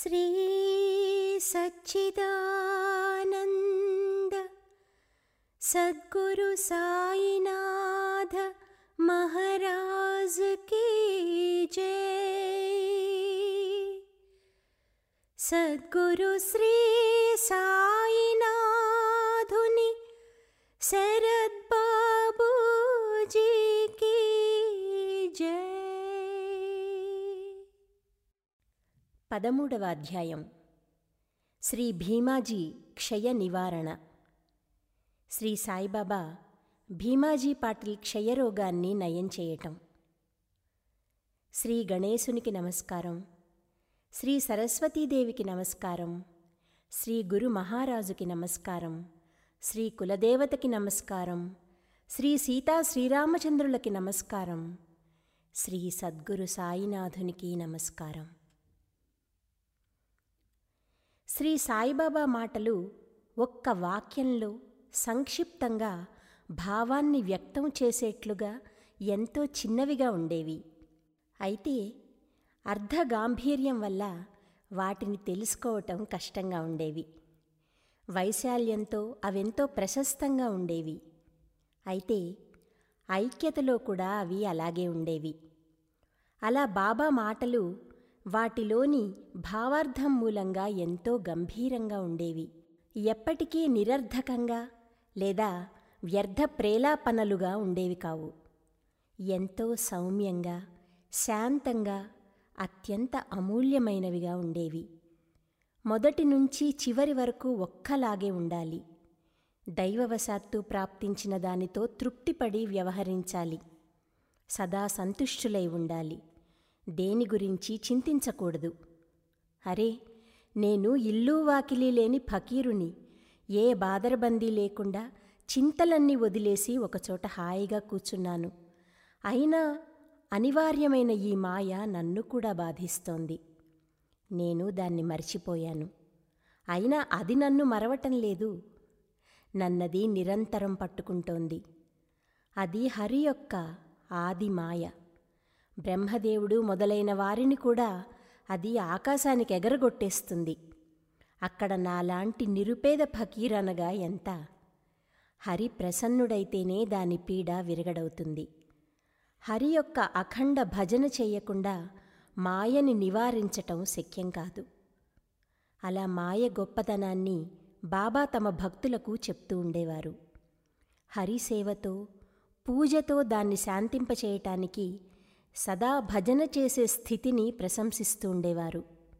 శ్రీ సచ్చిదానంద సద్గురు సాయినాథ మహారాజ్ కీ జై. సద్గురు శ్రీ సాయినాథుని శరద్ బాబూజీ కీ జై. 13వ అధ్యాయం శ్రీ భీమాజీ క్షయ నివారణ. శ్రీ సాయిబాబా భీమాజీ పాటిల్ క్షయరోగాన్ని నయం చేయటం. శ్రీ గణేశునికి నమస్కారం, శ్రీ సరస్వతీదేవికి నమస్కారం, శ్రీ గురు మహారాజుకి నమస్కారం, శ్రీ కులదేవతకి నమస్కారం, శ్రీ సీతా శ్రీరామచంద్రులకి నమస్కారం, శ్రీ సద్గురు సాయినాథునికి నమస్కారం. శ్రీ సాయిబాబా మాటలు ఒక్క వాక్యంలో సంక్షిప్తంగా భావాన్ని వ్యక్తం చేసేట్లుగా ఎంతో చిన్నవిగా ఉండేవి. అయితే అర్ధగాంభీర్యం వల్ల వాటిని తెలుసుకోవటం కష్టంగా ఉండేవి. వైశాల్యంతో అవెంతో ప్రశస్తంగా ఉండేవి. అయితే ఐక్యతలో కూడా అవి అలాగే ఉండేవి. అలా బాబా మాటలు వాటిలోని భావార్థం మూలంగా ఎంతో గంభీరంగా ఉండేవి. ఎప్పటికీ నిరర్ధకంగా లేదా వ్యర్థ ప్రేలాపనలుగా ఉండేవి కావు. ఎంతో సౌమ్యంగా, శాంతంగా, అత్యంత అమూల్యమైనవిగా ఉండేవి. మొదటి నుంచి చివరి వరకు ఒక్కలాగే ఉండాలి. దైవవశాత్తు ప్రాప్తించిన దానితో తృప్తిపడి వ్యవహరించాలి. సదా సంతుష్టులై ఉండాలి. దేని గురించి చింతించకూడదు. అరే, నేను ఇల్లు వాకిలి లేని ఫకీరుని, ఏ బాదరబందీ లేకుండా చింతలన్నీ వదిలేసి ఒకచోట హాయిగా కూర్చున్నాను. అయినా అనివార్యమైన ఈ మాయ నన్ను కూడా బాధిస్తోంది. నేను దాన్ని మర్చిపోయాను. అయినా అది నన్ను మరవటం లేదు. నన్నది నిరంతరం పట్టుకుంటోంది. అది హరి యొక్క ఆది మాయ. బ్రహ్మదేవుడు మొదలైన వారిని కూడా అది ఆకాశానికి ఎగరగొట్టేస్తుంది. అక్కడ నాలాంటి నిరుపేద ఫకీరనగా ఎంత? హరి ప్రసన్నుడైతేనే దాని పీడ విరగడవుతుంది. హరి యొక్క అఖండ భజన చెయ్యకుండా మాయని నివారించటం శక్యం కాదు. అలా మాయ గొప్పతనాన్ని బాబా తమ భక్తులకు చెప్తూ ఉండేవారు. హరిసేవతో, పూజతో దాన్ని శాంతింపచేయటానికి సదా భజన చేసే స్థితిని ప్రశంసిస్తూ ఉండేవారు.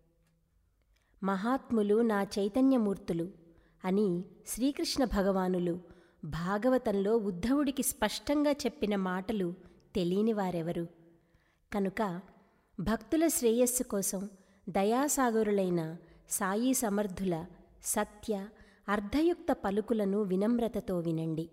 మహాత్ములు నా చైతన్యమూర్తులు అని శ్రీకృష్ణ భగవానులు భాగవతంలో ఉద్ధవుడికి స్పష్టంగా చెప్పిన మాటలు తెలియని వారెవరు? కనుక భక్తుల శ్రేయస్సు కోసం దయాసాగరులైన సాయి సమర్థుల సత్య అర్ధయుక్త పలుకులను వినమ్రతతో వినండి.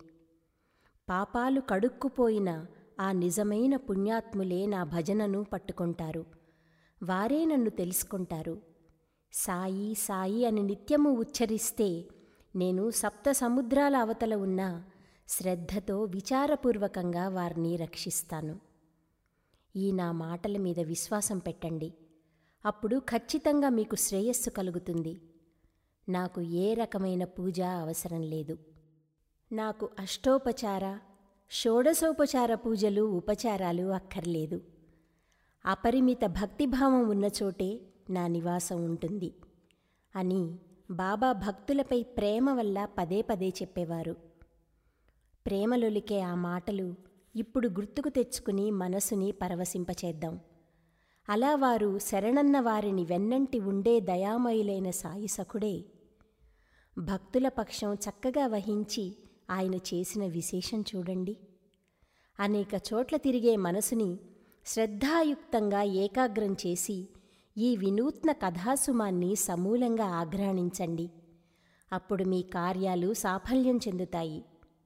పాపాలు కడుక్కుపోయిన ఆ నిజమైన పుణ్యాత్ములే నా భజనను పట్టుకుంటారు. వారే నన్ను తెలుసుకుంటారు. సాయి సాయి అని నిత్యము ఉచ్చరిస్తే నేను సప్త సముద్రాల అవతల ఉన్న శ్రద్ధతో విచారపూర్వకంగా వారిని రక్షిస్తాను. ఈ నా మాటల మీద విశ్వాసం పెట్టండి. అప్పుడు ఖచ్చితంగా మీకు శ్రేయస్సు కలుగుతుంది. నాకు ఏ రకమైన పూజ అవసరం లేదు. నాకు అష్టోపచార, షోడశోపచార పూజలు, ఉపచారాలు అక్కర్లేదు. అపరిమిత భక్తిభావం ఉన్నచోటే నా నివాసం ఉంటుంది అని బాబా భక్తులపై ప్రేమ వల్ల పదే పదే చెప్పేవారు. ప్రేమలొలికే ఆ మాటలు ఇప్పుడు గుర్తుకు తెచ్చుకుని మనసుని పరవశింపచేద్దాం. అలా వారు శరణన్న వారిని వెన్నంటి ఉండే దయామయులైన సాయి సఖుడే. భక్తుల పక్షం చక్కగా వహించి ఆయన చేసిన విశేషం చూడండి. అనేక చోట్ల తిరిగే మనసుని శ్రద్ధాయుక్తంగా ఏకాగ్రం చేసి ఈ వినూత్న కథాసుమాన్ని సమూలంగా ఆఘ్రాణించండి. అప్పుడు మీ కార్యాలు సాఫల్యం చెందుతాయి.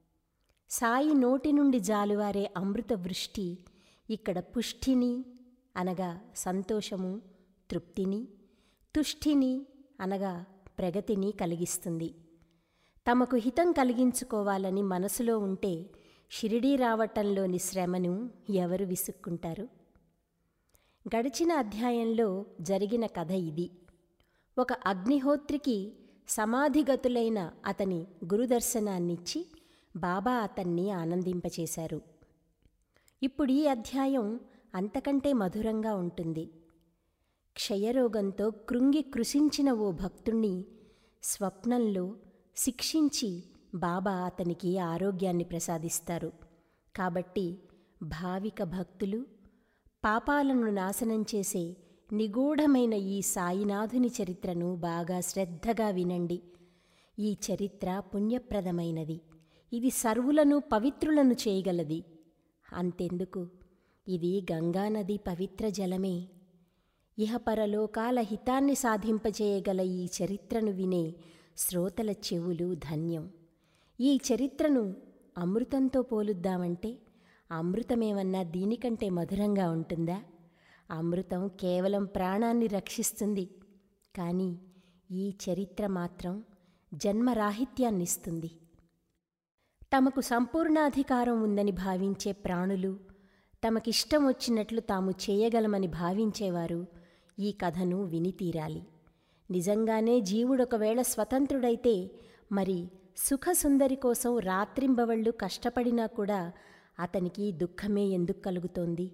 సాయి నోటి నుండి జాలువారే అమృత వృష్టి ఇక్కడ పుష్టిని అనగా సంతోషము, తృప్తిని, తుష్టిని అనగా ప్రగతిని కలిగిస్తుంది. తమకు హితం కలిగించుకోవాలని మనసులో ఉంటే షిరిడీ రావటంలోని శ్రమను ఎవరు విసుక్కుంటారు? గడిచిన అధ్యాయంలో జరిగిన కథ ఇది. ఒక అగ్నిహోత్రికి సమాధిగతులైన అతని గురుదర్శనాన్నిచ్చి బాబా అతన్ని ఆనందింపచేశారు. ఇప్పుడు ఈ అధ్యాయం అంతకంటే మధురంగా ఉంటుంది. క్షయరోగంతో కృంగి కృశించిన ఓ భక్తుణ్ణి స్వప్నంలో శిక్షించి బాబా అతనికి ఆరోగ్యాన్ని ప్రసాదిస్తారు. కాబట్టి భావిక భక్తులు పాపాలను నాశనం చేసే నిగూఢమైన ఈ సాయినాథుని చరిత్రను బాగా శ్రద్ధగా వినండి. ఈ చరిత్ర పుణ్యప్రదమైనది. ఇది సర్వులను పవిత్రులను చేయగలది. అంతెందుకు, ఇది గంగానది పవిత్ర జలమే. ఇహపరలోకాల హితాన్ని సాధింపచేయగల ఈ చరిత్రను వినే శ్రోతల చెవులు ధన్యం. ఈ చరిత్రను అమృతంతో పోలుద్దామంటే అమృతమేమన్నా దీనికంటే మధురంగా ఉంటుందా? అమృతం కేవలం ప్రాణాన్ని రక్షిస్తుంది, కానీ ఈ చరిత్ర మాత్రం జన్మరాహిత్యాన్నిస్తుంది. తమకు సంపూర్ణాధికారం ఉందని భావించే ప్రాణులు, తమకిష్టం వచ్చినట్లు తాము చేయగలమని భావించేవారు ఈ కథను విని తీరాలి. నిజంగానే జీవుడొకవేళ స్వతంత్రుడైతే మరి సుఖసుందరి కోసం రాత్రింబవళ్ళు కష్టపడినా కూడా అతనికి దుఃఖమే ఎందుకు కలుగుతోంది?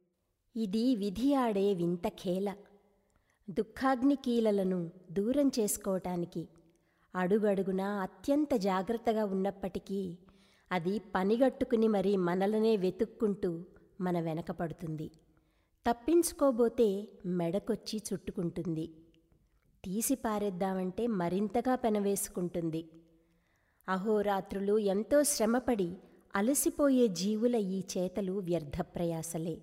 ఇది విధి ఆడే వింత ఖేల. దుఃఖాగ్ని కీలలను దూరం చేసుకోవటానికి అడుగడుగునా అత్యంత జాగ్రత్తగా ఉన్నప్పటికీ అది పనిగట్టుకుని మరీ మనలనే వెతుక్కుంటూ మన వెనకపడుతుంది. తప్పించుకోబోతే మెడకొచ్చి చుట్టుకుంటుంది. తీసి పారేద్దామంటే మరింతగా పెనవేసుకుంటుంది. అహోరాత్రులు ఎంతో శ్రమపడి అలసిపోయే జీవుల ఈ చేతలు వ్యర్థప్రయాసలే.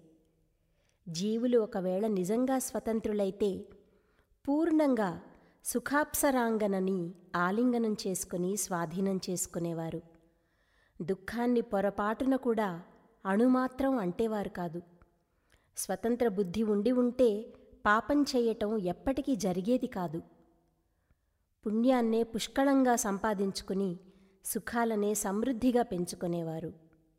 జీవులు ఒకవేళ నిజంగా స్వతంత్రులైతే పూర్ణంగా సుఖాప్సరాంగనని ఆలింగనం చేసుకుని స్వాధీనం చేసుకునేవారు. దుఃఖాన్ని పొరపాటున కూడా అణుమాత్రం అంటేవారు కాదు. స్వతంత్ర బుద్ధి ఉండి ఉంటే పాపం చేయటం ఎప్పటికీ జరిగేది కాదు. పుణ్యాన్నే పుష్కళంగా సంపాదించుకుని సుఖాలనే సమృద్ధిగా పెంచుకునేవారు.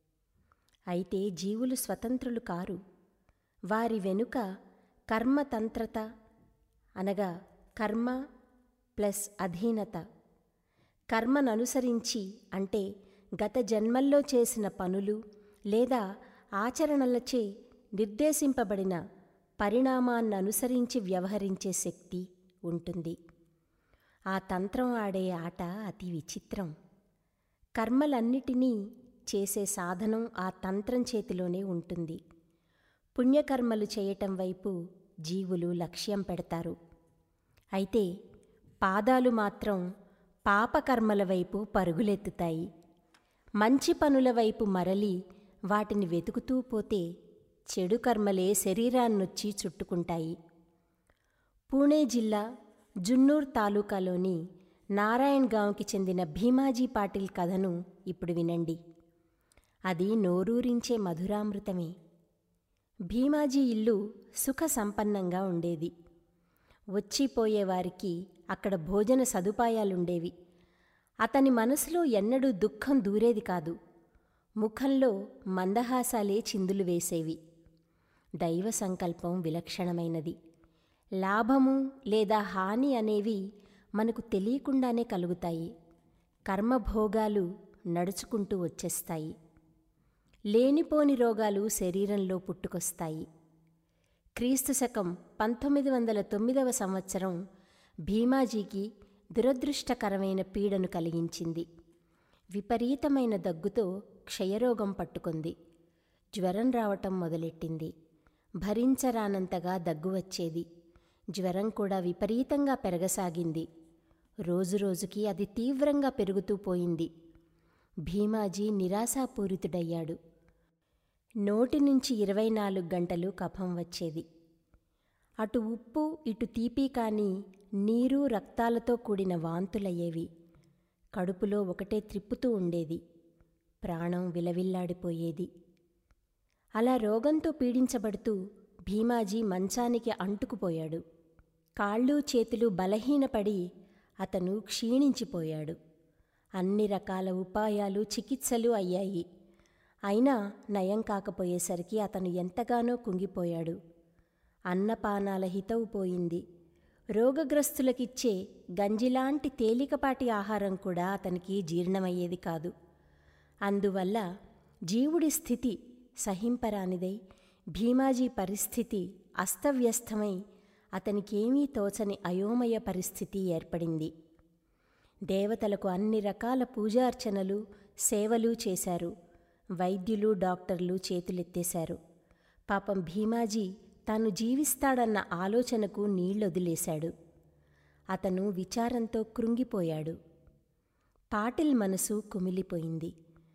అయితే జీవులు స్వతంత్రులు కారు. వారి వెనుక కర్మతంత్రత అనగా కర్మ ప్లస్ అధీనత. కర్మననుసరించి అంటే గత జన్మల్లో చేసిన పనులు లేదా ఆచరణలచే నిర్దేశింపబడిన పరిణామాన్ననుసరించి వ్యవహరించే శక్తి ఉంటుంది. ఆ తంత్రం ఆడే ఆట అతి విచిత్రం. కర్మలన్నిటినీ చేసే సాధనం ఆ తంత్రం చేతిలోనే ఉంటుంది. పుణ్యకర్మలు చేయటం వైపు జీవులు లక్ష్యం పెడతారు. అయితే పాదాలు మాత్రం పాపకర్మల వైపు పరుగులెత్తుతాయి. మంచి పనుల వైపు మరలి వాటిని వెతుకుతూ పోతే చెడు కర్మలే శరీరాన్నొచ్చి చుట్టుకుంటాయి. పూణే జిల్లా జున్నూర్ తాలూకాలోని నారాయణ్గాంవ్కి చెందిన భీమాజీ పాటిల్ కథను ఇప్పుడు వినండి. అది నోరూరించే మధురామృతమే. భీమాజీ ఇల్లు సుఖ సంపన్నంగా ఉండేది. వచ్చిపోయేవారికి అక్కడ భోజన సదుపాయాలుండేవి. అతని మనసులో ఎన్నడూ దుఃఖం దూరేది కాదు. ముఖంలో మందహాసాలే చిందులు వేసేవి. దైవ సంకల్పం విలక్షణమైనది. లాభము లేదా హాని అనేవి మనకు తెలియకుండానే కలుగుతాయి. కర్మభోగాలు నడుచుకుంటూ వచ్చేస్తాయి. లేనిపోని రోగాలు శరీరంలో పుట్టుకొస్తాయి. క్రీస్తు శకం 1909వ సంవత్సరం భీమాజీకి దురదృష్టకరమైన పీడను కలిగించింది. విపరీతమైన దగ్గుతో క్షయరోగం పట్టుకుంది. జ్వరం రావటం మొదలెట్టింది. భరించరానంతగా దగ్గు వచ్చేది. జ్వరం కూడా విపరీతంగా పెరగసాగింది. రోజురోజుకి అది తీవ్రంగా పెరుగుతూ పోయింది. భీమాజీ నిరాశాపూరితుడయ్యాడు. నోటి నుంచి 24 గంటలు కఫం వచ్చేది. అటు ఉప్పు ఇటు తీపి కాని నీరు రక్తాలతో కూడిన వాంతులయ్యేవి. కడుపులో ఒకటే త్రిప్పుతూ ఉండేది. ప్రాణం విలవిల్లాడిపోయేది. అలా రోగంతో పీడించబడుతూ భీమాజీ మంచానికి అంటుకుపోయాడు. కాళ్ళు చేతులు బలహీనపడి అతను క్షీణించిపోయాడు. అన్ని రకాల ఉపాయాలు చికిత్సలు అయ్యాయి. అయినా నయం కాకపోయేసరికి అతను ఎంతగానో కుంగిపోయాడు. అన్నపానాల హితవు పోయింది. రోగగ్రస్తులకిచ్చే గంజిలాంటి తేలికపాటి ఆహారం కూడా అతనికి జీర్ణమయ్యేది కాదు. అందువల్ల జీవుడి స్థితి సహింపరానిదై భీమాజీ పరిస్థితి అస్తవ్యస్తమై అతనికేమీ తోచని అయోమయ పరిస్థితి ఏర్పడింది. దేవతలకు అన్ని రకాల పూజార్చనలు, సేవలు చేశారు. వైద్యులు, డాక్టర్లు చేతులెత్తేశారు. పాపం భీమాజీ తాను జీవిస్తాడన్న ఆలోచనకు నీళ్లొదిలేశాడు. అతను విచారంతో కృంగిపోయాడు. పాటిల్ మనసు కుమిలిపోయింది.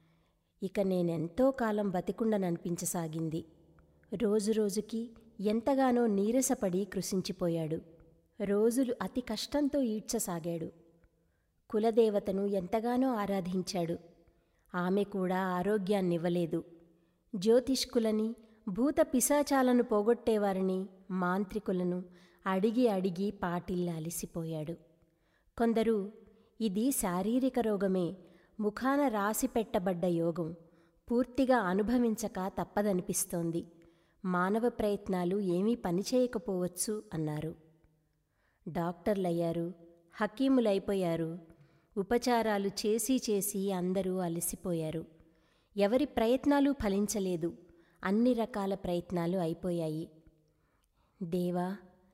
ఇక నేనెంతో కాలం బతికుండననిపించసాగింది. రోజురోజుకి ఎంతగానో నీరసపడి కృశించిపోయాడు. రోజులు అతి కష్టంతో ఈడ్చసాగాడు. కులదేవతను ఎంతగానో ఆరాధించాడు. ఆమె కూడా ఆరోగ్యాన్నివ్వలేదు. జ్యోతిష్కులని, భూత పిశాచాలను పోగొట్టేవారిని, మాంత్రికులను అడిగి అడిగి పాటిల్ అలిసిపోయాడు. కొందరు ఇది శారీరక రోగమే, ముఖాన రాసిపెట్టబడ్డ యోగం, పూర్తిగా అనుభవించక తప్పదనిపిస్తోంది, మానవ ప్రయత్నాలు ఏమీ పనిచేయకపోవచ్చు అన్నారు. డాక్టర్లయ్యారు, హకీములైపోయారు. ఉపచారాలు చేసి చేసి అందరూ అలసిపోయారు. ఎవరి ప్రయత్నాలు ఫలించలేదు. అన్ని రకాల ప్రయత్నాలు అయిపోయాయి. దేవా,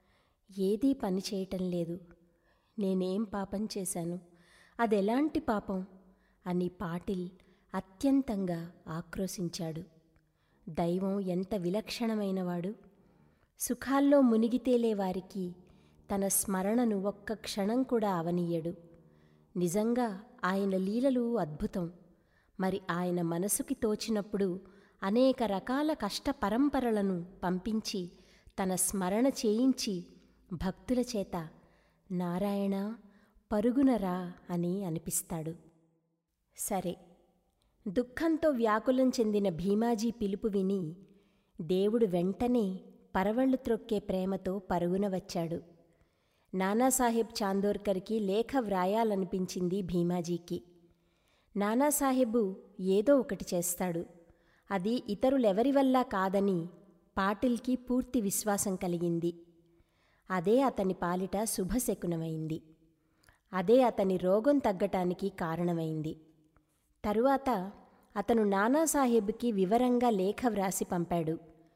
ఏదీ పనిచేయటం లేదు. నేనేం పాపం చేశాను? అదెలాంటి పాపం అని పాటిల్ అత్యంతంగా ఆక్రోశించాడు. దైవం ఎంత విలక్షణమైనవాడు! సుఖాల్లో మునిగితేలే వారికి తన స్మరణను ఒక్క క్షణం కూడా అవనీయడు. నిజంగా ఆయన లీలలు అద్భుతం. మరి ఆయన మనసుకి తోచినప్పుడు అనేక రకాల కష్ట పరంపరలను పంపించి తన స్మరణ చేయించి భక్తుల చేత నారాయణ పరుగునరా అని అనిపిస్తాడు. సరే, దుఃఖంతో వ్యాకులం చెందిన భీమాజీ పిలుపు విని దేవుడు వెంటనే పరవళ్ళు త్రొక్కే ప్రేమతో పరుగున వచ్చాడు. నానాసాహెబ్ చాందోర్కర్కి లేఖ వ్రాయాలనిపించింది భీమాజీకి. నానాసాహెబు ఏదో ఒకటి చేస్తాడు. అది ఇతరులెవరి వల్ల కాదని పాటిల్కి పూర్తి విశ్వాసం కలిగింది. అదే అతని పాలిట శుభశకునమైంది. అదే అతని రోగం తగ్గటానికి కారణమైంది. తరువాత అతను నానాసాహెబ్కి వివరంగా లేఖ వ్రాసి పంపాడు.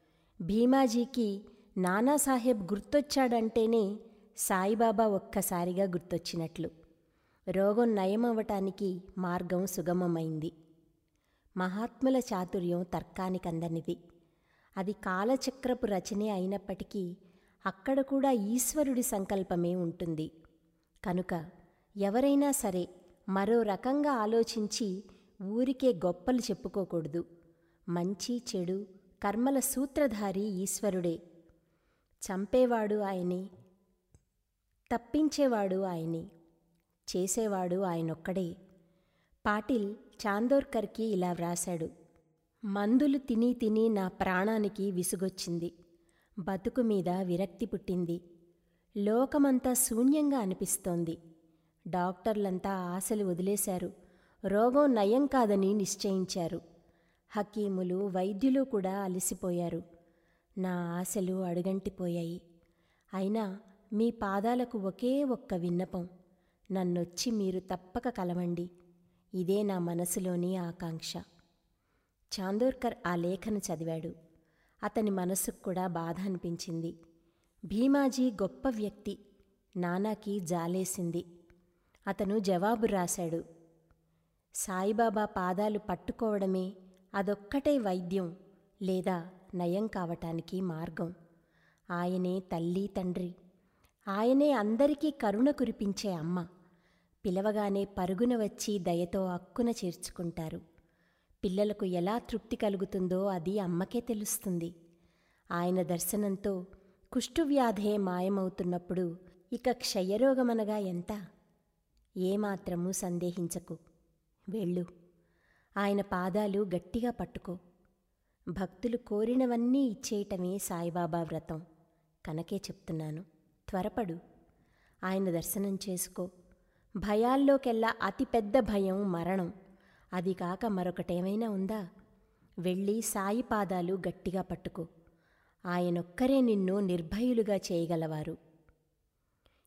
భీమాజీకి నానాసాహెబ్ గుర్తొచ్చాడంటేనే సాయిబాబా ఒక్కసారిగా గుర్తొచ్చినట్లు. రోగం నయమవ్వటానికి మార్గం సుగమమైంది. మహాత్ముల చాతుర్యం తర్కానికందనిది. అది కాలచక్రపు రచనే అయినప్పటికీ అక్కడ కూడా ఈశ్వరుడి సంకల్పమే ఉంటుంది. కనుక ఎవరైనా సరే మరో రకంగా ఆలోచించి ఊరికే గొప్పలు చెప్పుకోకూడదు. మంచి చెడు కర్మల సూత్రధారి ఈశ్వరుడే. చంపేవాడు ఆయనే, తప్పించేవాడు ఆయనే, చేసేవాడు ఆయనొక్కడే. పాటిల్ చాందోర్కర్కి ఇలా వ్రాశాడు: మందులు తిని తిని నా ప్రాణానికి విసుగొచ్చింది. బతుకు మీద విరక్తి పుట్టింది. లోకమంతా శూన్యంగా అనిపిస్తోంది. డాక్టర్లంతా ఆశలు వదిలేశారు. రోగం నయం కాదని నిశ్చయించారు. హకీములు, వైద్యులు కూడా అలసిపోయారు. నా ఆశలు అడుగంటిపోయాయి. అయినా మీ పాదాలకు ఒకే ఒక్క విన్నపం: నన్నొచ్చి మీరు తప్పక కలవండి. ఇదే నా మనసులోని ఆకాంక్ష. చాందోర్కర్ ఆ లేఖను చదివాడు. అతని మనసుకు కూడా బాధ అనిపించింది. భీమాజీ గొప్ప వ్యక్తి. నానాకి జాలేసింది. అతను జవాబు రాశాడు: సాయిబాబా పాదాలు పట్టుకోవడమే అదొక్కటే వైద్యం లేదా నయం కావటానికి మార్గం. ఆయనే తల్లి తండ్రి. ఆయనే అందరికీ కరుణ కురిపించే అమ్మ. పిలవగానే పరుగున వచ్చి దయతో అక్కున చేర్చుకుంటారు. పిల్లలకు ఎలా తృప్తి కలుగుతుందో అది అమ్మకే తెలుస్తుంది. ఆయన దర్శనంతో కుష్ఠువ్యాధే మాయమవుతున్నప్పుడు ఇక క్షయరోగమనగా ఎంత? ఏమాత్రమూ సందేహించకు. వెళ్ళు. ఆయన పాదాలు గట్టిగా పట్టుకో. భక్తులు కోరినవన్నీ ఇచ్చేయటమే సాయిబాబా వ్రతం. కనకే చెప్తున్నాను, త్వరపడు. ఆయన దర్శనం చేసుకో. భయాల్లోకెల్లా అతిపెద్ద భయం మరణం. అది కాక మరొకటేమైనా ఉందా? వెళ్ళి సాయి పాదాలు గట్టిగా పట్టుకో. ఆయనొక్కరే నిన్ను నిర్భయులుగా చేయగలవారు.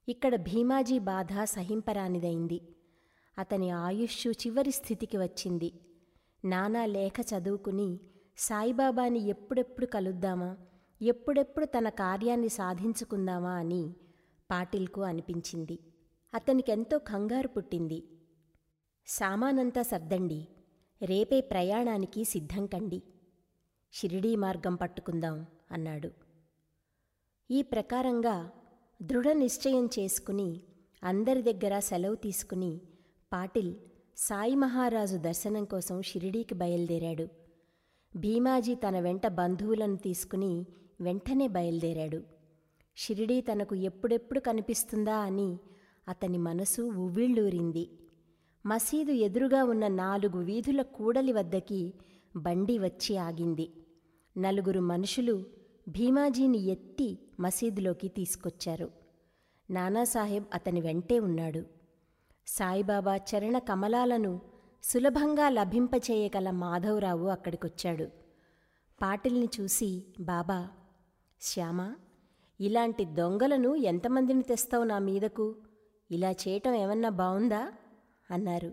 ఇక్కడ భీమాజీ బాధ సహింపరానిదైంది. అతని ఆయుష్షు చివరి స్థితికి వచ్చింది. నానా లేఖ చదువుకుని సాయిబాబాని ఎప్పుడెప్పుడు కలుద్దామా, ఎప్పుడెప్పుడు తన కార్యాన్ని సాధించుకుందామా అని పాటిల్కు అనిపించింది. అతనికెంతో కంగారు పుట్టింది. సామానంతా సర్దండి, రేపే ప్రయాణానికి సిద్ధం కండి, షిరిడీ మార్గం పట్టుకుందాం అన్నాడు. ఈ ప్రకారంగా దృఢ నిశ్చయం చేసుకుని అందరి దగ్గర సెలవు తీసుకుని పాటిల్ సాయి మహారాజు దర్శనం కోసం షిరిడీకి బయలుదేరాడు. భీమాజీ తన వెంట బంధువులను తీసుకుని వెంటనే బయలుదేరాడు. షిరిడీ తనకు ఎప్పుడెప్పుడు కనిపిస్తుందా అని అతని మనసు ఉవ్విళ్ళూరింది. మసీదు ఎదురుగా ఉన్న 4 వీధుల కూడలి వద్దకి బండి వచ్చి ఆగింది. 4 మనుషులు భీమాజీని ఎత్తి మసీదులోకి తీసుకొచ్చారు. నానాసాహెబ్ అతని వెంటే ఉన్నాడు. సాయిబాబా చరణ కమలాలను సులభంగా లభింపచేయగల మాధవరావు అక్కడికొచ్చాడు. పాటిల్ని చూసి, బాబా, శ్యామా, ఇలాంటి దొంగలను ఎంతమందిని తెస్తావు నా మీదకు? ఇలా చేయటం ఏమన్నా బావుందా అన్నారు.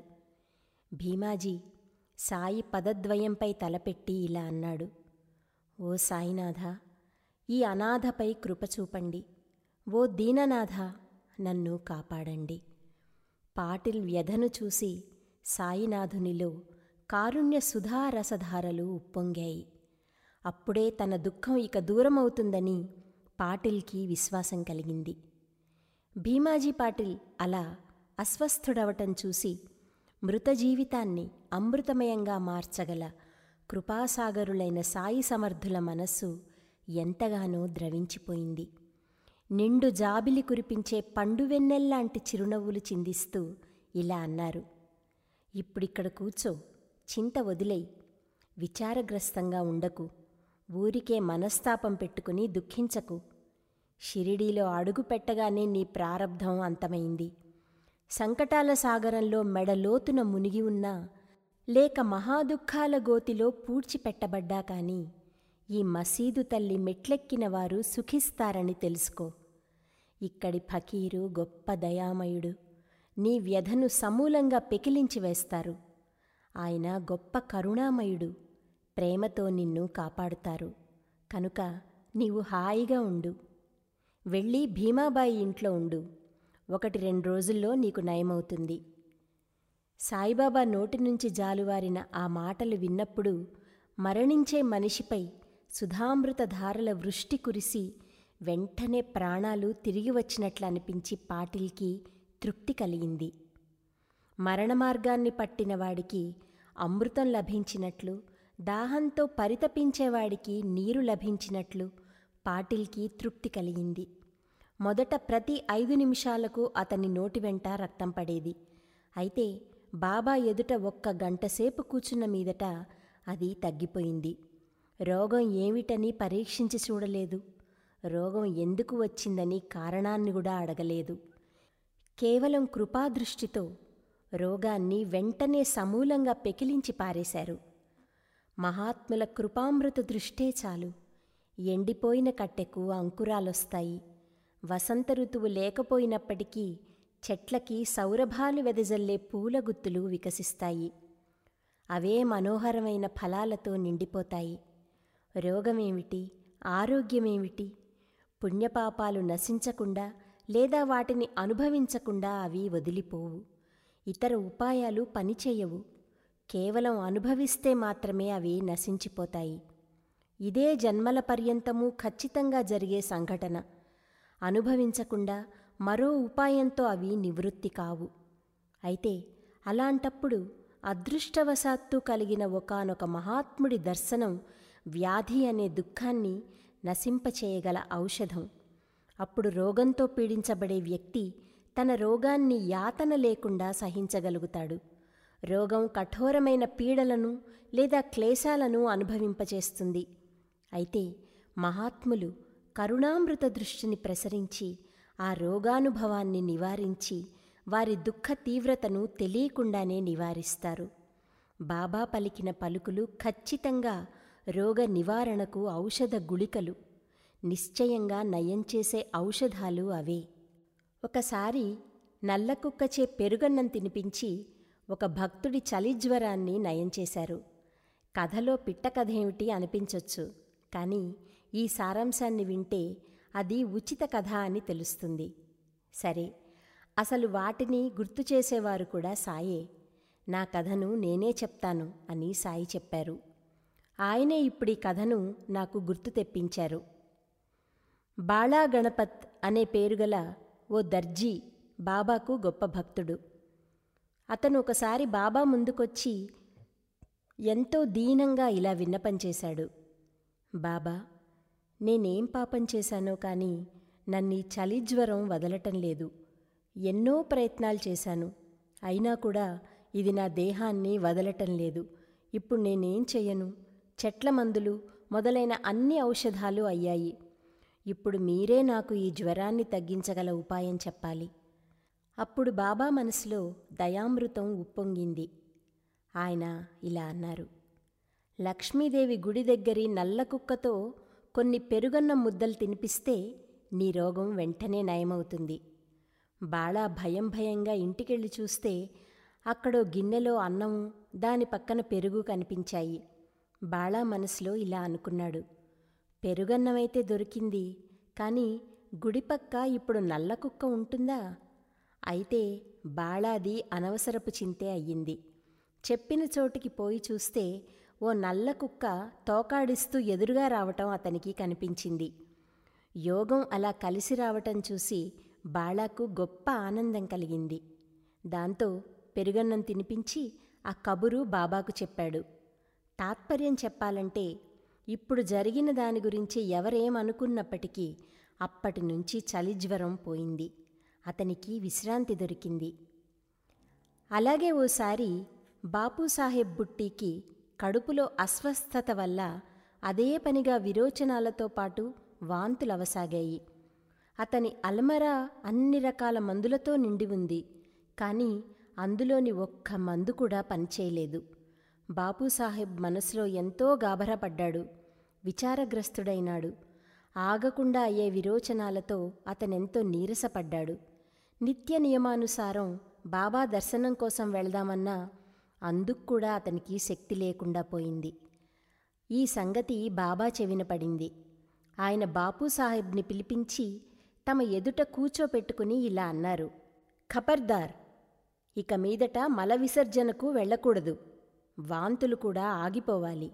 భీమాజీ సాయి పదద్వయంపై తలపెట్టి ఇలా అన్నాడు. ఓ సాయినాథ, ఈ అనాథపై కృపచూపండి. ఓ దీననాథ, నన్ను కాపాడండి. పాటిల్ వ్యధను చూసి సాయినాథునిలో కారుణ్య సుధారసధారలు ఉప్పొంగాయి. అప్పుడే తన దుఃఖం ఇక దూరమవుతుందని పాటిల్కి విశ్వాసం కలిగింది. భీమాజీ పాటిల్ అలా అస్వస్థుడవటం చూసి మృత జీవితాన్ని అమృతమయంగా మార్చగల కృపాసాగరులైన సాయి సమర్థుల మనస్సు ఎంతగానో ద్రవించిపోయింది. నిండు జాబిలి కురిపించే పండువెన్నెల్లాంటి చిరునవ్వులు చిందిస్తూ ఇలా అన్నారు. ఇప్పుడిక్కడ కూర్చో, చింత వదిలేయ్, విచారగ్రస్తంగా ఉండకు, ఊరికే మనస్తాపం పెట్టుకుని దుఃఖించకు. షిరిడీలో అడుగు పెట్టగానే నీ ప్రారబ్ధం అంతమైంది. సంకటాల సాగరంలో మెడలోతున మునిగి ఉన్నా, లేక మహాదుఖాల గోతిలో పూడ్చిపెట్టబడ్డా కాని ఈ మసీదు తల్లి మెట్లెక్కిన వారు సుఖిస్తారని తెలుసుకో. ఇక్కడి ఫకీరు గొప్ప దయామయుడు, నీ వ్యధను సమూలంగా పెకిలించి వేస్తారు. ఆయన గొప్ప కరుణామయుడు, ప్రేమతో నిన్ను కాపాడుతారు. కనుక నీవు హాయిగా ఉండు. వెళ్ళి భీమాబాయి ఇంట్లో ఉండు. 1-2 రోజుల్లో నీకు నయమవుతుంది. సాయిబాబా నోటి నుంచి జాలువారిన ఆ మాటలు విన్నప్పుడు మరణించే మనిషిపై సుధామృత ధారల వృష్టి కురిసి వెంటనే ప్రాణాలు తిరిగి వచ్చినట్లు అనిపించి పాటిల్కి తృప్తి కలిగింది. మరణమార్గాన్ని పట్టినవాడికి అమృతం లభించినట్లు, దాహంతో పరితపించేవాడికి నీరు లభించినట్లు పాటిల్కి తృప్తి కలిగింది. మొదట ప్రతి 5 నిమిషాలకు అతని నోటి వెంట రక్తం పడేది. అయితే బాబా ఎదుట 1 గంటసేపు కూర్చున్న మీదట అది తగ్గిపోయింది. రోగం ఏమిటని పరీక్షించి చూడలేదు. రోగం ఎందుకు వచ్చిందని కారణాన్ని కూడా అడగలేదు. కేవలం కృపాదృష్టితో రోగాన్ని వెంటనే సమూలంగా పెకిలించి పారేశారు. మహాత్ముల కృపామృత దృష్టే చాలు, ఎండిపోయిన కట్టెకు అంకురాలొస్తాయి. వసంత ఋతువు లేకపోయినప్పటికీ చెట్లకి సౌరభాలు వెదజల్లే పూలగుత్తులు వికసిస్తాయి. అవే మనోహరమైన ఫలాలతో నిండిపోతాయి. రోగమేమిటి, ఆరోగ్యమేమిటి? పుణ్యపాపాలు నశించకుండా లేదా వాటిని అనుభవించకుండా అవి వదిలిపోవు. ఇతర ఉపాయాలు పనిచేయవు. కేవలం అనుభవిస్తే మాత్రమే అవి నశించిపోతాయి. ఇదే జన్మల పర్యంతము ఖచ్చితంగా జరిగే సంఘటన. అనుభవించకుండా మరో ఉపాయంతో అవి నివృత్తి కావు. అయితే అలాంటప్పుడు అదృష్టవశాత్తు కలిగిన ఒకానొక మహాత్ముడి దర్శనం వ్యాధి అనే దుఃఖాన్ని నశింపచేయగల ఔషధం. అప్పుడు రోగంతో పీడించబడే వ్యక్తి తన రోగాన్ని యాతన లేకుండా సహించగలుగుతాడు. రోగం కఠోరమైన పీడలను లేదా క్లేశాలను అనుభవింపచేస్తుంది. అయితే మహాత్ములు కరుణామృత దృష్టిని ప్రసరించి ఆ రోగానుభవాన్ని నివారించి వారి దుఃఖ తీవ్రతను తెలియకుండానే నివారిస్తారు. బాబా పలికిన పలుకులు ఖచ్చితంగా రోగ నివారణకు ఔషధ గుళికలు. నిశ్చయంగా నయం చేసే ఔషధాలు అవే. ఒకసారి నల్లకుక్కచే పెరుగన్నం తినిపించి ఒక భక్తుడి చలిజ్వరాన్ని నయం చేశారు. కథలో పిట్ట కథేమిటి అనిపించొచ్చు, కానీ ఈ సారాంశాన్ని వింటే అది ఉచిత కథ అని తెలుస్తుంది. సరే, అసలు వాటిని గుర్తు చేసేవారు కూడా సాయే. నా కథను నేనే చెప్తాను అని సాయి చెప్పారు. ఆయనే ఇప్పుడీ కథను నాకు గుర్తు తెప్పించారు. బాళా గణపత్ అనే పేరుగల ఓ దర్జీ బాబాకు గొప్ప భక్తుడు. అతను ఒకసారి బాబా ముందుకొచ్చి ఎంతో దీనంగా ఇలా విన్నపం చేశాడు. బాబా, నేనేం పాపం చేశానో కానీ నన్నీ చలిజ్వరం వదలటం లేదు. ఎన్నో ప్రయత్నాలు చేశాను, అయినా కూడా ఇది నా దేహాన్ని వదలటం లేదు. ఇప్పుడు నేనేం చెయ్యను? చెట్ల మందులు మొదలైన అన్ని ఔషధాలు అయ్యాయి. ఇప్పుడు మీరే నాకు ఈ జ్వరాన్ని తగ్గించగల ఉపాయం చెప్పాలి. అప్పుడు బాబా మనసులో దయామృతం ఉప్పొంగింది. ఆయన ఇలా అన్నారు. లక్ష్మీదేవి గుడి దగ్గరి నల్ల కుక్కతో కొన్ని పెరుగన్నం ముద్దలు తినిపిస్తే నీ రోగం వెంటనే నయమవుతుంది. బాళా భయం భయంగా ఇంటికెళ్ళి చూస్తే అక్కడో గిన్నెలో అన్నము, దాని పక్కన పెరుగు కనిపించాయి. బాళా మనసులో ఇలా అనుకున్నాడు. పెరుగన్నమైతే దొరికింది, కానీ గుడిపక్క ఇప్పుడు నల్ల కుక్క ఉంటుందా? అయితే బాళాది అనవసరపు చింతే అయ్యింది. చెప్పిన చోటికి పోయి చూస్తే ఓ నల్ల కుక్క తోకాడిస్తూ ఎదురుగా రావటం అతనికి కనిపించింది. యోగం అలా కలిసి రావటం చూసి బాళాకు గొప్ప ఆనందం కలిగింది. దాంతో పెరుగన్నం తినిపించి ఆ కబురు బాబాకు చెప్పాడు. తాత్పర్యం చెప్పాలంటే ఇప్పుడు జరిగిన దాని గురించి ఎవరేమనుకున్నప్పటికీ అప్పటినుంచి చలిజ్వరం పోయింది. అతనికి విశ్రాంతి దొరికింది. అలాగే ఓసారి బాపూసాహెబ్ బుట్టీకి కడుపులో అస్వస్థత వల్ల అదే పనిగా విరోచనాలతో పాటు వాంతులవసాగాయి. అతని అల్మరా అన్ని రకాల మందులతో నిండి ఉంది, కానీ అందులోని ఒక్క మందు కూడా పనిచేయలేదు. బాపూసాహెబ్ మనసులో ఎంతో గాభరాపడ్డాడు, విచారగ్రస్తుడైనాడు. ఆగకుండా అయ్యే విరోచనాలతో అతనెంతో నీరసపడ్డాడు. నిత్య నియమానుసారం బాబా దర్శనం కోసం వెళదామన్నా అందుకు కూడా అతనికి శక్తి లేకుండా పోయింది. ఈ సంగతి బాబా చెవిన పడింది. ఆయన బాపూసాహెబ్ని పిలిపించి తమ ఎదుట కూర్చోపెట్టుకుని ఇలా అన్నారు. ఖబర్దార్, ఇక మీదట మల విసర్జనకు వెళ్ళకూడదు. వాంతులు కూడా ఆగిపోవాలి.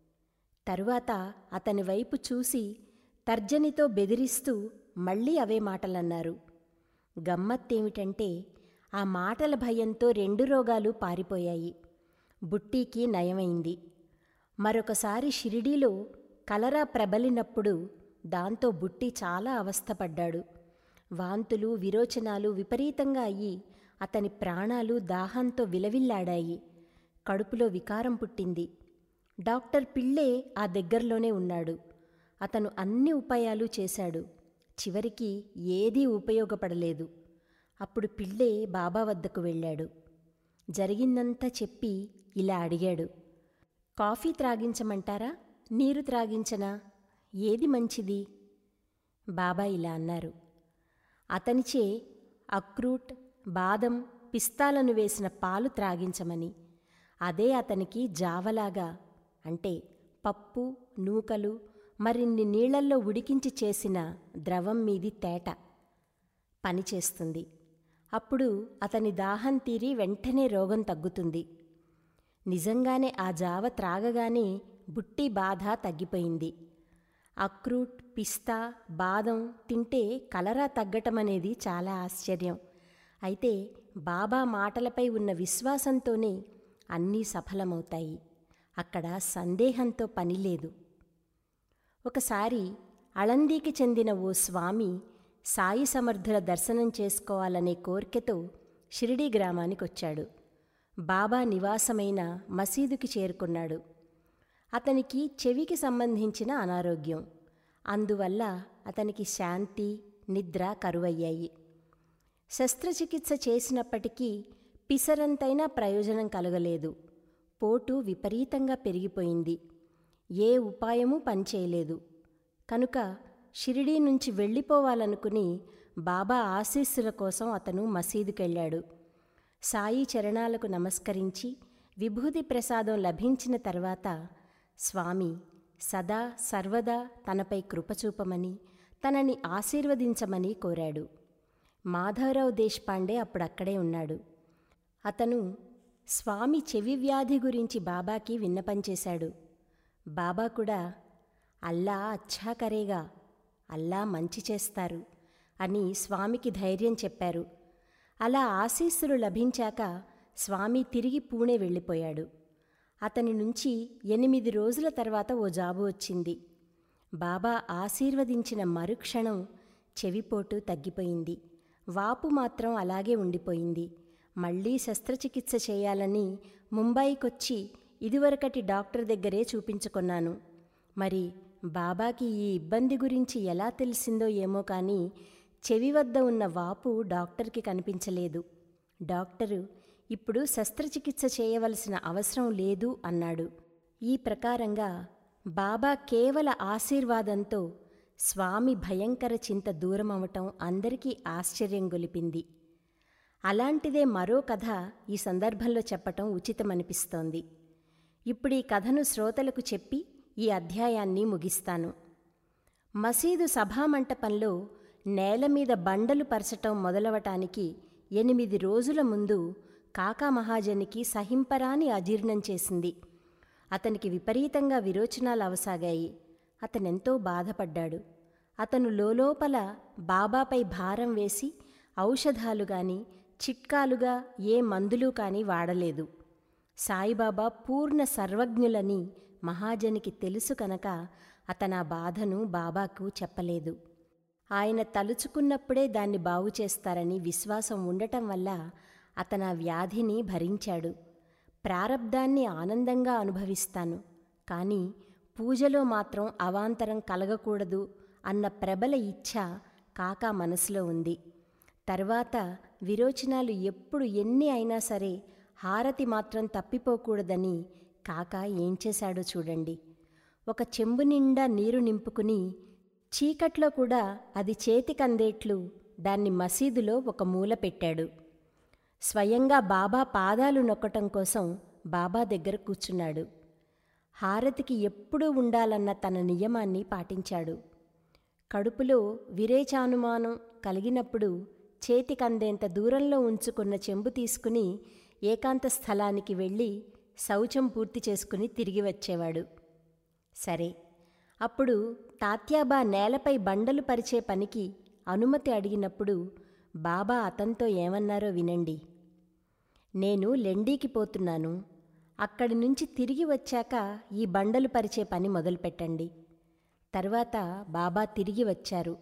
తరువాత అతని వైపు చూసి తర్జనితో బెదిరిస్తూ మళ్ళీ అవే మాటలన్నారు. గమ్మత్తేమిటంటే ఆ మాటల భయంతో 2 రోగాలు పారిపోయాయి. బుట్టీకి నయమైంది. మరొకసారి షిరిడీలో కలరా ప్రబలినప్పుడు దాంతో బుట్టి చాలా అవస్థపడ్డాడు. వాంతులు, విరోచనాలు విపరీతంగా అయ్యి అతని ప్రాణాలు దాహంతో విలవిల్లాడాయి. కడుపులో వికారం పుట్టింది. డాక్టర్ పిళ్ళే ఆ దగ్గరలోనే ఉన్నాడు. అతను అన్ని ఉపాయాలు చేశాడు. చివరికి ఏదీ ఉపయోగపడలేదు. అప్పుడు పిళ్ళే బాబా వద్దకు వెళ్ళాడు. జరిగిందంతా చెప్పి ఇలా అడిగాడు. కాఫీ త్రాగించమంటారా, నీరు త్రాగించనా? ఏది మంచిది? బాబా ఇలా అన్నారు. అతనిచే అక్రూట్, బాదం, పిస్తాలను వేసిన పాలు త్రాగించమని. అదే అతనికి జావలాగా, అంటే పప్పు, నూకలు, మరిన్ని నీళ్లల్లో ఉడికించి చేసిన ద్రవం మీది తేట పనిచేస్తుంది. అప్పుడు అతని దాహం తీరి వెంటనే రోగం తగ్గుతుంది. నిజంగానే ఆ జావ త్రాగగానే బుట్టి బాధ తగ్గిపోయింది. అక్రూట్, పిస్తా, బాదం తింటే కలరా తగ్గటమనేది చాలా ఆశ్చర్యం. అయితే బాబా మాటలపై ఉన్న విశ్వాసంతోనే అన్నీ సఫలమవుతాయి. అక్కడ సందేహంతో పనిలేదు. ఒకసారి అళందీకి చెందిన ఓ స్వామి సాయి సమర్థుల దర్శనం చేసుకోవాలనే కోరికతో షిరిడీ గ్రామానికొచ్చాడు. బాబా నివాసమైన మసీదుకి చేరుకున్నాడు. అతనికి చెవికి సంబంధించిన అనారోగ్యం. అందువల్ల అతనికి శాంతి, నిద్ర కరువయ్యాయి. శస్త్రచికిత్స చేసినప్పటికీ పిసరంతైనా ప్రయోజనం కలగలేదు. పోటు విపరీతంగా పెరిగిపోయింది. ఏ ఉపాయమూ పనిచేయలేదు. కనుక షిరిడీ నుంచి వెళ్ళిపోవాలనుకుని బాబా ఆశీస్సుల కోసం అతను మసీదుకెళ్ళాడు. సాయి చరణాలకు నమస్కరించి విభూతి ప్రసాదం లభించిన తర్వాత స్వామి సదా సర్వదా తనపై కృపచూపమని, తనని ఆశీర్వదించమని కోరాడు. మాధవరావు దేశపాండే అప్పుడక్కడే ఉన్నాడు. అతను స్వామి చెవి వ్యాధి గురించి బాబాకి విన్నపం చేశాడు. బాబా కూడా అల్లా అచ్చా కరేగా, అల్లా మంచి చేస్తారు అని స్వామికి ధైర్యం చెప్పారు. అలా ఆశీస్సులు లభించాక స్వామి తిరిగి పూణే వెళ్ళిపోయాడు. అతని నుంచి 8 రోజుల తర్వాత ఓ జాబు వచ్చింది. బాబా ఆశీర్వదించిన మరుక్షణం చెవిపోటు తగ్గిపోయింది. వాపు మాత్రం అలాగే ఉండిపోయింది. మళ్లీ శస్త్రచికిత్స చేయాలని ముంబైకొచ్చి ఇదివరకటి డాక్టర్ దగ్గరే చూపించుకున్నాను. మరి బాబాకి ఈ ఇబ్బంది గురించి ఎలా తెలిసిందో ఏమో కానీ చెవి వద్ద ఉన్న వాపు డాక్టర్కి కనిపించలేదు. డాక్టరు ఇప్పుడు శస్త్రచికిత్స చేయవలసిన అవసరం లేదు అన్నాడు. ఈ ప్రకారంగా బాబా కేవల ఆశీర్వాదంతో స్వామి భయంకర చింత దూరమవటం అందరికీ ఆశ్చర్యం గొలిపింది. అలాంటిదే మరో కథ ఈ సందర్భంలో చెప్పటం ఉచితమనిపిస్తోంది. ఇప్పుడు ఈ కథను శ్రోతలకు చెప్పి ఈ అధ్యాయాన్ని ముగిస్తాను. మసీదు సభామంటపంలో నేలమీద బండలు పరచటం మొదలవటానికి 8 రోజుల ముందు కాకా మహాజనికి సహింపరాని అజీర్ణం చేసింది. అతనికి విపరీతంగా విరోచనాలు అవసాగాయి. అతనెంతో బాధపడ్డాడు. అతను లోలోపల బాబాపై భారం వేసి ఔషధాలు గాని చిట్కాలుగా ఏ మందులు కాని వాడలేదు. సాయిబాబా పూర్ణ సర్వజ్ఞులని మహాజనికి తెలుసు కనుక అతనా బాధను బాబాకు చెప్పలేదు. ఆయన తలుచుకున్నప్పుడే దాన్ని బాగుచేస్తారని విశ్వాసం ఉండటం వల్ల అతనా వ్యాధిని భరించాడు. ప్రారబ్ధాన్ని ఆనందంగా అనుభవిస్తాను, కానీ పూజలో మాత్రం అవాంతరం కలగకూడదు అన్న ప్రబల ఇచ్ఛ కాకా మనసులో ఉంది. తర్వాత విరోచనాలు ఎప్పుడు ఎన్ని అయినా సరే హారతి మాత్రం తప్పిపోకూడదని కాకా ఏం చేశాడో చూడండి. ఒక చెంబు నిండా నీరు నింపుకుని చీకట్లో కూడా అది చేతికందేట్లు దాన్ని మసీదులో ఒక మూల పెట్టాడు. స్వయంగా బాబా పాదాలు నొక్కటం కోసం బాబా దగ్గర కూర్చున్నాడు. హారతికి ఎప్పుడూ ఉండాలన్న తన నియమాన్ని పాటించాడు. కడుపులో విరేచానుమానం కలిగినప్పుడు చేతికందేంత దూరంలో ఉంచుకున్న చెంబు తీసుకుని ఏకాంత స్థలానికి వెళ్ళి శౌచం పూర్తి చేసుకుని తిరిగి వచ్చేవాడు. సరే, అప్పుడు తాత్యాబా నేలపై బండలు పరిచే పనికి అనుమతి అడిగినప్పుడు బాబా అతనితో ఏమన్నారో వినండి. నేను లెండీకి పోతున్నాను, అక్కడి నుంచి తిరిగి వచ్చాక ఈ బండలు పరిచే పని మొదలుపెట్టండి. తర్వాత బాబా తిరిగి వచ్చారు.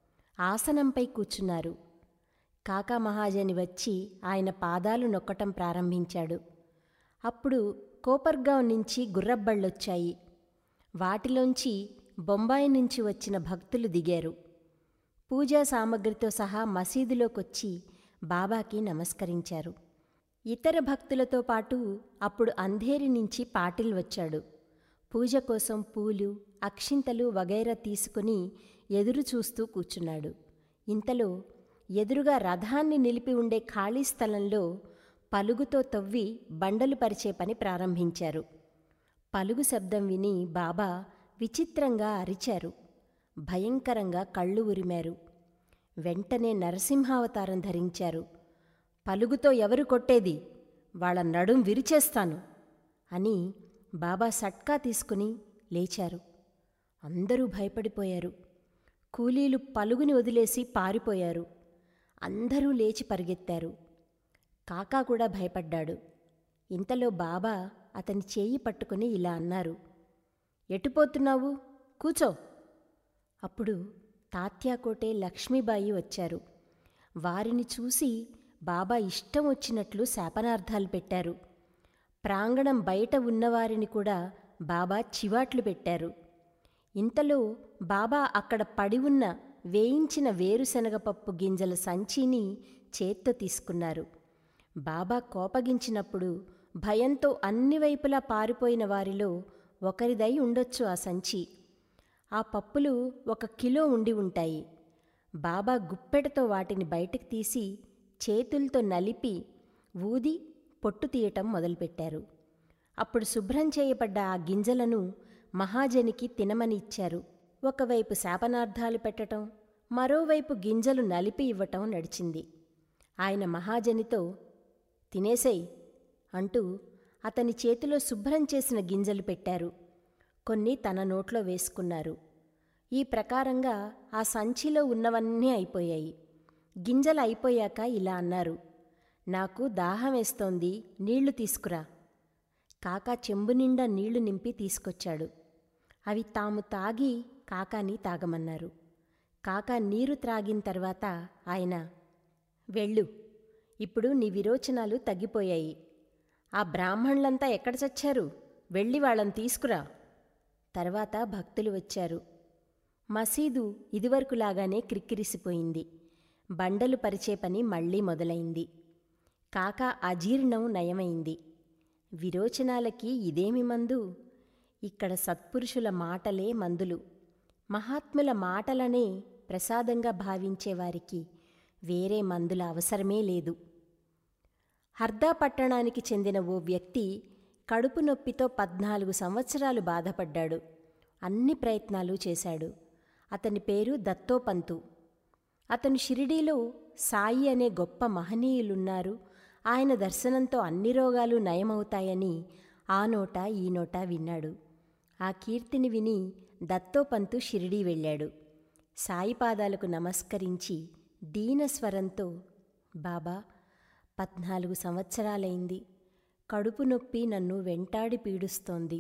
ఆసనంపై కూర్చున్నారు. కాకా మహాజని వచ్చి ఆయన పాదాలు నొక్కటం ప్రారంభించాడు. అప్పుడు కోపర్గావ్ నుంచి గుర్రబ్బళ్ళొచ్చాయి. వాటిలోంచి బొంబాయి నుంచి వచ్చిన భక్తులు దిగారు. పూజా సామగ్రితో సహా మసీదులోకొచ్చి బాబాకి నమస్కరించారు. ఇతర భక్తులతో పాటు అప్పుడు అంధేరి నుంచి పాటిల్ వచ్చాడు. పూజ కోసం పూలు, అక్షింతలు వగైరా తీసుకుని ఎదురు చూస్తూ కూర్చున్నాడు. ఇంతలో ఎదురుగా రథాన్ని నిలిపి ఉండే ఖాళీ స్థలంలో పలుగుతో తవ్వి బండలు పరిచే పని ప్రారంభించారు. పలుగు శబ్దం విని బాబా విచిత్రంగా అరిచారు. భయంకరంగా కళ్ళు ఉరిమారు. వెంటనే నరసింహావతారం ధరించారు. పలుగుతో ఎవరు కొట్టేది? వాళ్ళ నడుం విరిచేస్తాను అని బాబా సట్కా తీసుకుని లేచారు. అందరూ భయపడిపోయారు. కూలీలు పలుగుని వదిలేసి పారిపోయారు. అందరూ లేచి పరిగెత్తారు. కాకా కూడా భయపడ్డాడు. ఇంతలో బాబా అతని చేయి పట్టుకుని ఇలా అన్నారు, ఎటుపోతున్నావు? కూచో. అప్పుడు తాత్యాకోటే లక్ష్మీబాయి వచ్చారు. వారిని చూసి బాబా ఇష్టం వచ్చినట్లు శాపనార్థాలు పెట్టారు. ప్రాంగణం బయట ఉన్నవారిని కూడా బాబా చివాట్లు పెట్టారు. ఇంతలో బాబా అక్కడ పడి ఉన్న వేయించిన వేరుశనగపప్పు గింజల సంచిని చేత్తో తీసుకున్నారు. బాబా కోపగించినప్పుడు భయంతో అన్ని వైపులా పారిపోయిన వారిలో ఒకరిదై ఉండొచ్చు ఆ సంచి. ఆ పప్పులు 1 కిలో ఉండి ఉంటాయి. బాబా గుప్పెటతో వాటిని బయటకు తీసి చేతులతో నలిపి ఊది పొట్టు తీయటం మొదలుపెట్టారు. అప్పుడు శుభ్రం చేయబడ్డ ఆ గింజలను మహాజనికి తినమని ఇచ్చారు. ఒకవైపు శాపనార్థాలు పెట్టటం, మరోవైపు గింజలు నలిపి ఇవ్వటం నడిచింది. ఆయన మహాజనితో తినేసేయ్ అంటూ అతని చేతిలో శుభ్రం చేసిన గింజలు పెట్టారు. కొన్ని తన నోట్లో వేసుకున్నారు. ఈ ప్రకారంగా ఆ సంచిలో ఉన్నవన్నీ అయిపోయాయి. గింజలు అయిపోయాక ఇలా అన్నారు, నాకు దాహం వేస్తోంది, నీళ్లు తీసుకురా. కాకా చెంబు నిండా నీళ్లు నింపి తీసుకొచ్చాడు. అవి తాము తాగి కాకాని తాగమన్నారు. కాకా నీరు త్రాగిన తర్వాత ఆయన, వెళ్ళు, ఇప్పుడు నీ విరోచనాలు తగ్గిపోయాయి. ఆ బ్రాహ్మణులంతా ఎక్కడ చచ్చారు? వెళ్ళి వాళ్ళని తీసుకురా. తర్వాత భక్తులు వచ్చారు. మసీదు ఇదివరకులాగానే క్రిక్కిరిసిపోయింది. బండలు పరిచే పని మళ్లీ మొదలైంది. కాకా అజీర్ణం నయమైంది. విరోచనాలకి ఇదేమి మందు? ఇక్కడ సత్పురుషుల మాటలే మందులు. మహాత్ముల మాటలనే ప్రసాదంగా భావించేవారికి వేరే మందుల అవసరమే లేదు. హర్దా పట్టణానికి చెందిన ఓ వ్యక్తి కడుపు నొప్పితో 14 సంవత్సరాలు బాధపడ్డాడు. అన్ని ప్రయత్నాలు చేశాడు. అతని పేరు దత్తోపంతు. అతను షిరిడీలో సాయి అనే గొప్ప మహనీయులున్నారు, ఆయన దర్శనంతో అన్ని రోగాలు నయమవుతాయని ఆ నోట ఈ నోట విన్నాడు. ఆ కీర్తిని విని దత్తోపంతు షిరిడీ వెళ్ళాడు. సాయిపాదాలకు నమస్కరించి దీనస్వరంతో, బాబా, 14 సంవత్సరాలైంది. కడుపు నొప్పి నన్ను వెంటాడి పీడుస్తోంది.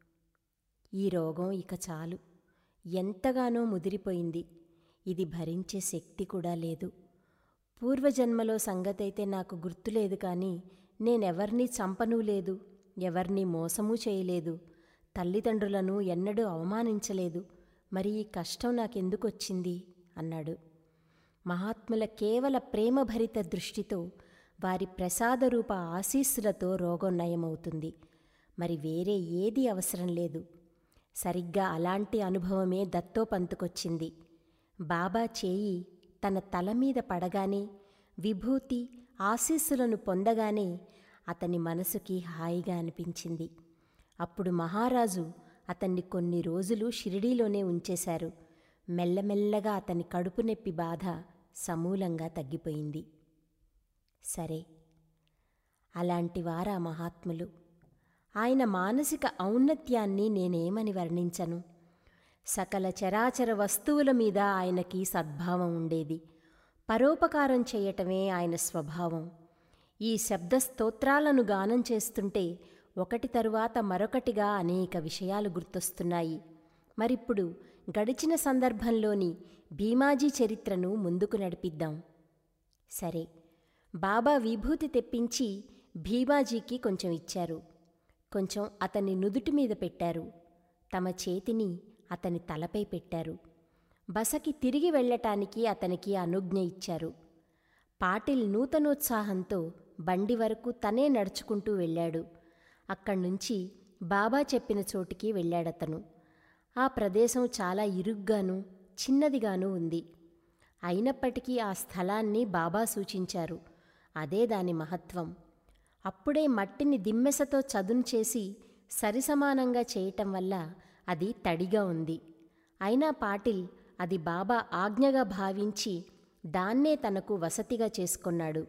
ఈ రోగం ఇక చాలు. ఎంతగానో ముదిరిపోయింది. ఇది భరించే శక్తి కూడా లేదు. పూర్వజన్మలో సంగతైతే నాకు గుర్తులేదు, కానీ నేనెవర్నీ చంపనూ లేదు, ఎవర్నీ మోసమూ చేయలేదు, తల్లిదండ్రులను ఎన్నడూ అవమానించలేదు. మరి ఈ కష్టం నాకెందుకొచ్చింది అన్నాడు. మహాత్ముల కేవల ప్రేమభరిత దృష్టితో, వారి ప్రసాదరూప ఆశీస్సులతో రోగం నయమవుతుంది. మరి వేరే ఏదీ అవసరం లేదు. సరిగ్గా అలాంటి అనుభవమే దత్తోపంతుకొచ్చింది. బాబా చేయి తన తల మీద పడగానే, విభూతి ఆశీస్సులను పొందగానే అతని మనసుకి హాయిగా అనిపించింది. అప్పుడు మహారాజు అతన్ని కొన్ని రోజులు షిరిడీలోనే ఉంచేశారు. మెల్లమెల్లగా అతని కడుపు నొప్పి బాధ సమూలంగా తగ్గిపోయింది. సరే, అలాంటివారా మహాత్ములు? ఆయన మానసిక ఔన్నత్యాన్ని నేనేమని వర్ణించను? సకల చరాచర వస్తువుల మీద ఆయనకి సద్భావం ఉండేది. పరోపకారం చేయటమే ఆయన స్వభావం. ఈ శబ్ద స్తోత్రాలను గానం చేస్తుంటే ఒకటి తరువాత మరొకటిగా అనేక విషయాలు గుర్తొస్తున్నాయి. మరిప్పుడు గడిచిన సందర్భంలోని భీమాజీ చరిత్రను ముందుకు నడిపిద్దాం. సరే, బాబా విభూతి తెప్పించి భీమాజీకి కొంచెం ఇచ్చారు. కొంచెం అతని నుదుటి మీద పెట్టారు. తమ చేతిని అతని తలపై పెట్టారు. బసకి తిరిగి వెళ్ళటానికి అతనికి అనుజ్ఞ ఇచ్చారు. పాటిల్ నూతనోత్సాహంతో బండి వరకు తనే నడుచుకుంటూ వెళ్ళాడు. అక్కడ్నుంచి బాబా చెప్పిన చోటికి వెళ్ళాడతను. ఆ ప్రదేశం చాలా ఇరుగ్గానూ చిన్నదిగానూ ఉంది. అయినప్పటికీ ఆ స్థలాన్ని బాబా సూచించారు. అదే దాని మహత్వం. అప్పుడే మట్టిని దిమ్మెసతో చదును చేసి సరిసమానంగా చేయటం వల్ల అది తడిగా ఉంది. అయినా పాటిల్ అది బాబా ఆజ్ఞగా భావించి దాన్నే తనకు వసతిగా చేసుకొన్నాడు.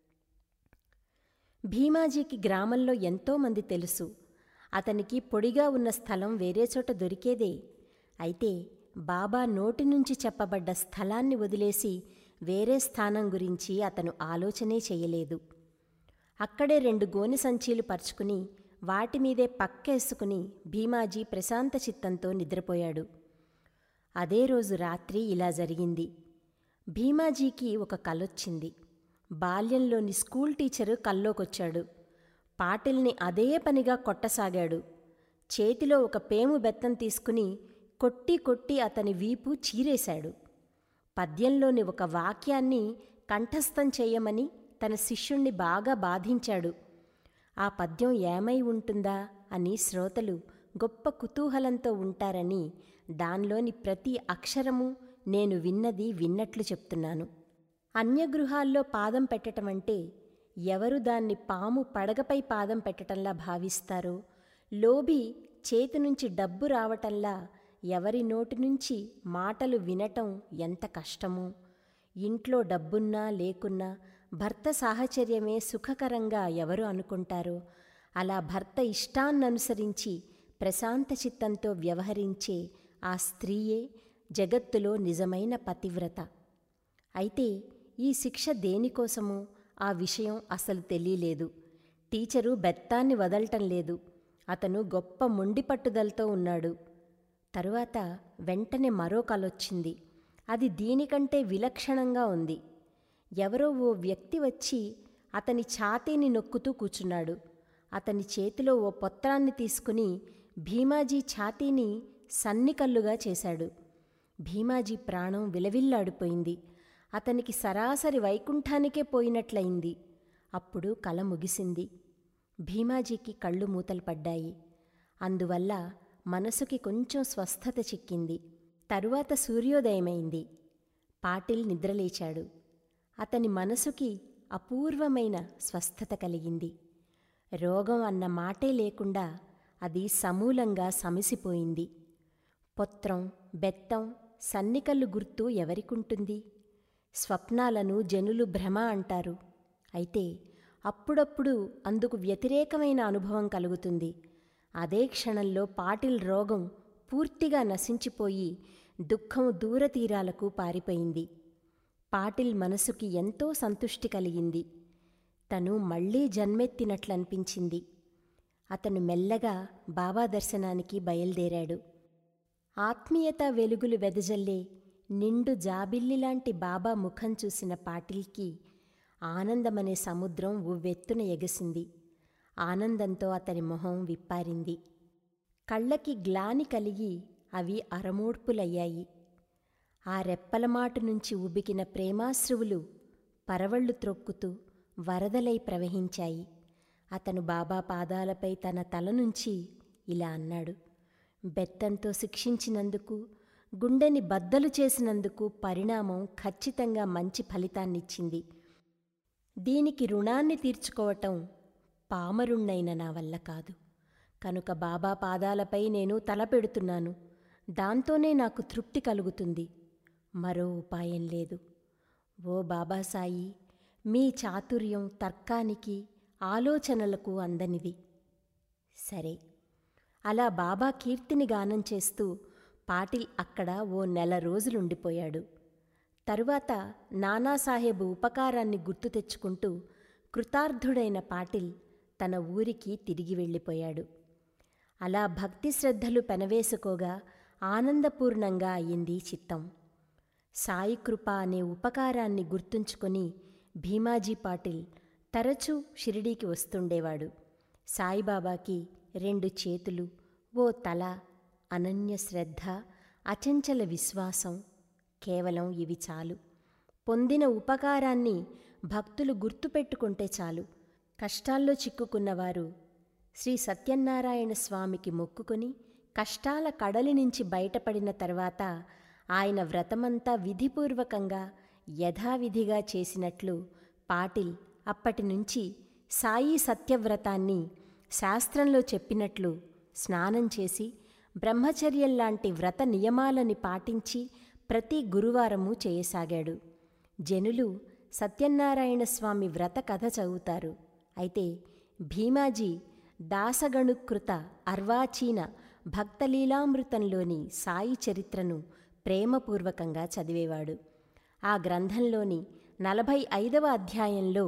భీమాజీకి గ్రామంలో ఎంతోమంది తెలుసు. అతనికి పొడిగా ఉన్న స్థలం వేరే చోట దొరికేదే. అయితే బాబా నోటి నుంచి చెప్పబడ్డ స్థలాన్ని వదిలేసి వేరే స్థానం గురించి అతను ఆలోచనే చేయలేదు. అక్కడే 2 గోనె సంచీలు పరుచుకుని వాటిమీదే పక్కేసుకుని భీమాజీ ప్రశాంత చిత్తంతో నిద్రపోయాడు. అదే రోజు రాత్రి ఇలా జరిగింది. భీమాజీకి ఒక కలొచ్చింది. బాల్యంలోని స్కూల్ టీచరు కల్లోకొచ్చాడు. పాటిల్ని అదే పనిగా కొట్టసాగాడు. చేతిలో ఒక పేము బెత్తం తీసుకుని కొట్టి కొట్టి అతని వీపు చీరేశాడు. పద్యంలోని ఒక వాక్యాన్ని కంఠస్థం చేయమని తన శిష్యుణ్ణి బాగా బాధించాడు. ఆ పద్యం ఏమై ఉంటుందా అని శ్రోతలు గొప్ప కుతూహలంతో ఉంటారని దానిలోని ప్రతి అక్షరము నేను విన్నది విన్నట్లు చెప్తున్నాను. అన్యగృహాల్లో పాదం పెట్టటమంటే ఎవరు దాన్ని పాము పడగపై పాదం పెట్టటంలా భావిస్తారో, లోభి చేతి నుంచి డబ్బు రావటంలా ఎవరి నోటి నుంచి మాటలు వినటం ఎంత కష్టమో, ఇంట్లో డబ్బున్నా లేకున్నా భర్త సాహచర్యమే సుఖకరంగా ఎవరు అనుకుంటారో, అలా భర్త ఇష్టాన్ననుసరించి ప్రశాంత చిత్తంతో వ్యవహరించే ఆ స్త్రీయే జగత్తులో నిజమైన పతివ్రత. అయితే ఈ శిక్ష దేనికోసమో ఆ విషయం అసలు తెలియలేదు. టీచరు బెత్తాన్ని వదలటం లేదు. అతను గొప్ప మొండి పట్టుదలతో ఉన్నాడు. తరువాత వెంటనే మరో కలొచ్చింది. అది దీనికంటే విలక్షణంగా ఉంది. ఎవరో ఓ వ్యక్తి వచ్చి అతని ఛాతీని నొక్కుతూ కూర్చున్నాడు. అతని చేతిలో ఓ పొత్రాన్ని తీసుకుని భీమాజీ ఛాతీని సన్నికల్లుగా చేశాడు. భీమాజీ ప్రాణం విలవిల్లాడిపోయింది. అతనికి సరాసరి వైకుంఠానికే పోయినట్లయింది. అప్పుడు కల ముగిసింది. భీమాజీకి కళ్ళు మూతలు పడ్డాయి. అందువల్ల మనసుకి కొంచెం స్వస్థత చిక్కింది. తరువాత సూర్యోదయమైంది. పాటిల్ నిద్రలేచాడు. అతని మనసుకి అపూర్వమైన స్వస్థత కలిగింది. రోగం అన్న మాటే లేకుండా అది సమూలంగా సమసిపోయింది. పొత్రం, బెత్తం, సన్నికల్లు గుర్తు ఎవరికుంటుంది? స్వప్నాలను జనులు భ్రమ అంటారు. అయితే అప్పుడప్పుడు అందుకు వ్యతిరేకమైన అనుభవం కలుగుతుంది. అదే క్షణంలో పాటిల్ రోగం పూర్తిగా నశించిపోయి దుఃఖం దూరతీరాలకు పారిపోయింది. పాటిల్ మనసుకి ఎంతో సంతుష్టి కలిగింది. తను మళ్లీ జన్మెత్తినట్లనిపించింది. అతను మెల్లగా బాబా దర్శనానికి బయలుదేరాడు. ఆత్మీయత వెలుగులు వెదజల్లే నిండు జాబిల్లిలాంటి బాబా ముఖం చూసిన పాటిల్కి ఆనందమనే సముద్రం ఉవ్వెత్తున ఎగసింది. ఆనందంతో అతని మొహం విప్పారింది. కళ్ళకి గ్లాని కలిగి అవి అరమోడ్పులయ్యాయి. ఆ రెప్పలమాటు నుంచి ఉబికిన ప్రేమాశ్రువులు పరవళ్ళు త్రొక్కుతూ వరదలై ప్రవహించాయి. అతను బాబా పాదాలపై తన తల నుంచి ఇలా అన్నాడు: బెత్తంతో శిక్షించినందుకు, గుండెని బద్దలు చేసినందుకు పరిణామం ఖచ్చితంగా మంచి ఫలితాన్నిచ్చింది. దీనికి రుణాన్ని తీర్చుకోవటం పామరుణ్ణైన నా వల్ల కాదు. కనుక బాబా పాదాలపై నేను తల పెడుతున్నాను. దాంతోనే నాకు తృప్తి కలుగుతుంది. మరో ఉపాయం లేదు. ఓ బాబాసాయి, మీ చాతుర్యం తర్కానికి, ఆలోచనలకు అందనిది. సరే. అలా బాబా కీర్తిని గానం చేస్తూ పాటిల్ అక్కడ ఓ 1 నెల రోజులుండిపోయాడు. తరువాత నానాసాహెబు ఉపకారాన్ని గుర్తు తెచ్చుకుంటూ కృతార్థుడైన పాటిల్ తన ఊరికి తిరిగి వెళ్ళిపోయాడు. అలా భక్తి శ్రద్ధలు పెనవేసుకోగా ఆనందపూర్ణంగా అయింది చిత్తం. సాయి కృప అనే ఉపకారాన్ని గుర్తుంచుకొని భీమాజీ పాటిల్ తరచూ షిరిడీకి వస్తుండేవాడు. సాయిబాబాకి 2 చేతులు, ఓ తల, అనన్య శ్రద్ధ, అచంచల విశ్వాసం, కేవలం ఇవి చాలు. పొందిన ఉపకారాన్ని భక్తులు గుర్తుపెట్టుకుంటే చాలు. కష్టాల్లో చిక్కుకున్నవారు శ్రీ సత్యనారాయణ స్వామికి మొక్కుకొని కష్టాల కడలి నుంచి బయటపడిన తర్వాత ఆయన వ్రతమంతా విధిపూర్వకంగా యథావిధిగా చేసినట్లు పాటిల్ అప్పటినుంచి సాయి సత్యవ్రతాన్ని శాస్త్రంలో చెప్పినట్లు స్నానం చేసి బ్రహ్మచర్యంలాంటి వ్రత నియమాలని పాటించి ప్రతి గురువారము చేయసాగాడు. జనులు సత్యనారాయణ స్వామి వ్రత కథ చదువుతారు. అయితే భీమాజీ దాసగణుకృత అర్వాచీన భక్తలీలామృతంలోని సాయి చరిత్రను ప్రేమపూర్వకంగా చదివేవాడు. ఆ గ్రంథంలోని 45వ అధ్యాయంలో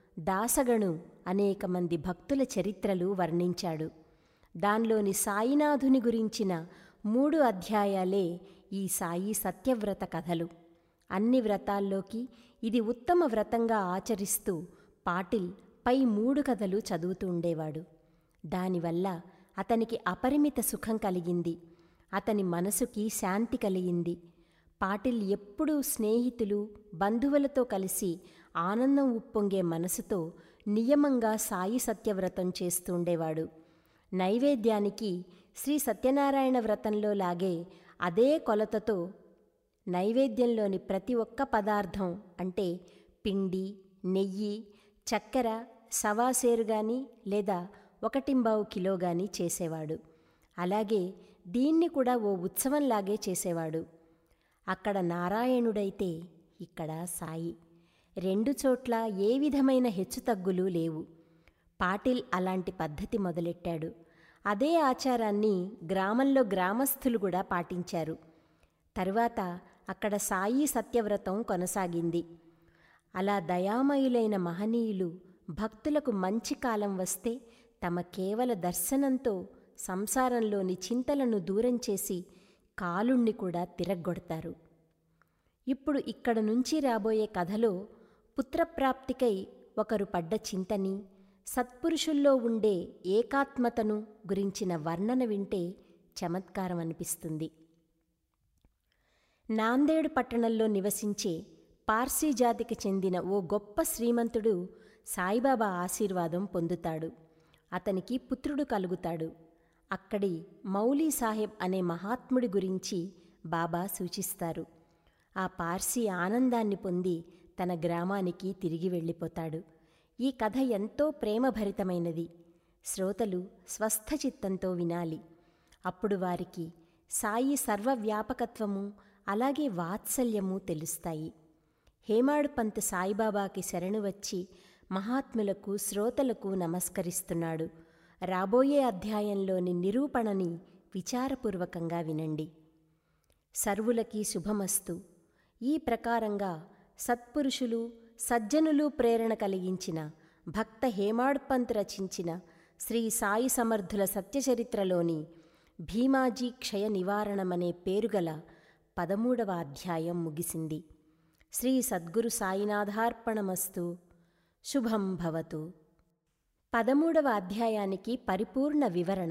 దాసగణు అనేక మంది భక్తుల చరిత్రలు వర్ణించాడు. దానిలోని సాయినాథుని గురించిన 3 అధ్యాయాలే ఈ సాయి సత్యవ్రత కథలు. అన్ని వ్రతాల్లోకి ఇది ఉత్తమ వ్రతంగా ఆచరిస్తూ పాటిల్ పై 3 కథలు చదువుతూ ఉండేవాడు. దానివల్ల అతనికి అపరిమిత సుఖం కలిగింది. అతని మనసుకి శాంతి కలిగింది. పాటిల్ ఎప్పుడూ స్నేహితులు, బంధువులతో కలిసి ఆనందం ఉప్పొంగే మనసుతో నియమంగా సాయి సత్యవ్రతం చేస్తుండేవాడు. నైవేద్యానికి శ్రీ సత్యనారాయణ వ్రతంలో లాగే అదే కొలతతో నైవేద్యంలోని ప్రతి ఒక్క పదార్థం అంటే పిండి, నెయ్యి, చక్కెర సవాసేరు గాని లేదా 1 కిలో గాని చేసేవాడు. అలాగే దీన్ని కూడా ఓ ఉత్సవంలాగే చేసేవాడు. అక్కడ నారాయణుడైతే ఇక్కడ సాయి. 2 చోట్ల ఏ విధమైన హెచ్చుతగ్గులు లేవు. పాటిల్ అలాంటి పద్ధతి మొదలెట్టాడు. అదే ఆచారాన్ని గ్రామంలో గ్రామస్థులు కూడా పాటించారు. తరువాత అక్కడ సాయి సత్యవ్రతం కొనసాగింది. అలా దయామయులైన మహనీయులు భక్తులకు మంచి కాలం వస్తే తమ కేవల దర్శనంతో సంసారంలోని చింతలను దూరం చేసి కాలుణ్ణి కూడా తిరగ్గొడతారు. ఇప్పుడు ఇక్కడ నుంచి రాబోయే కథలో పుత్రప్రాప్తికై ఒకరు పడ్డ చింతని, సత్పురుషుల్లో ఉండే ఏకాత్మతను గురించిన వర్ణన వింటే చమత్కారం అనిపిస్తుంది. నాందేడు పట్టణంలో నివసించే పార్సీ జాతికి చెందిన ఓ గొప్ప శ్రీమంతుడు సాయిబాబా ఆశీర్వాదం పొందుతాడు. అతనికి పుత్రుడు కలుగుతాడు. అక్కడి మౌలీ సాహెబ్ అనే మహాత్ముడి గురించి బాబా సూచిస్తారు. ఆ పార్సీ ఆనందాన్ని పొంది తన గ్రామానికి తిరిగి వెళ్ళిపోతాడు. ఈ కథ ఎంతో ప్రేమభరితమైనది. శ్రోతలు స్వస్థచిత్తంతో వినాలి. అప్పుడు వారికి సాయి సర్వవ్యాపకత్వము అలాగే వాత్సల్యము తెలుస్తాయి. హేమాడ్ పంత్ సాయిబాబాకి శరణు వచ్చి మహాత్ములకు శ్రోతలకు నమస్కరిస్తున్నాడు. రాబోయే అధ్యాయంలోని నిరూపణని విచారపూర్వకంగా వినండి. సర్వులకి శుభమస్తు. ఈ ప్రకారంగా సత్పురుషులు సజ్జనులు ప్రేరణ కలిగించిన భక్త హేమాడ్ పంత్ రచించిన శ్రీ సాయి సమర్థుల సత్యచరిత్రలోని భీమాజీ క్షయ నివారణమనే పేరుగల 13వ అధ్యాయం ముగిసింది. శ్రీ సద్గురు సాయినాథార్పణమస్తు. శుభం భవతు. 13వ అధ్యాయానికి పరిపూర్ణ వివరణ.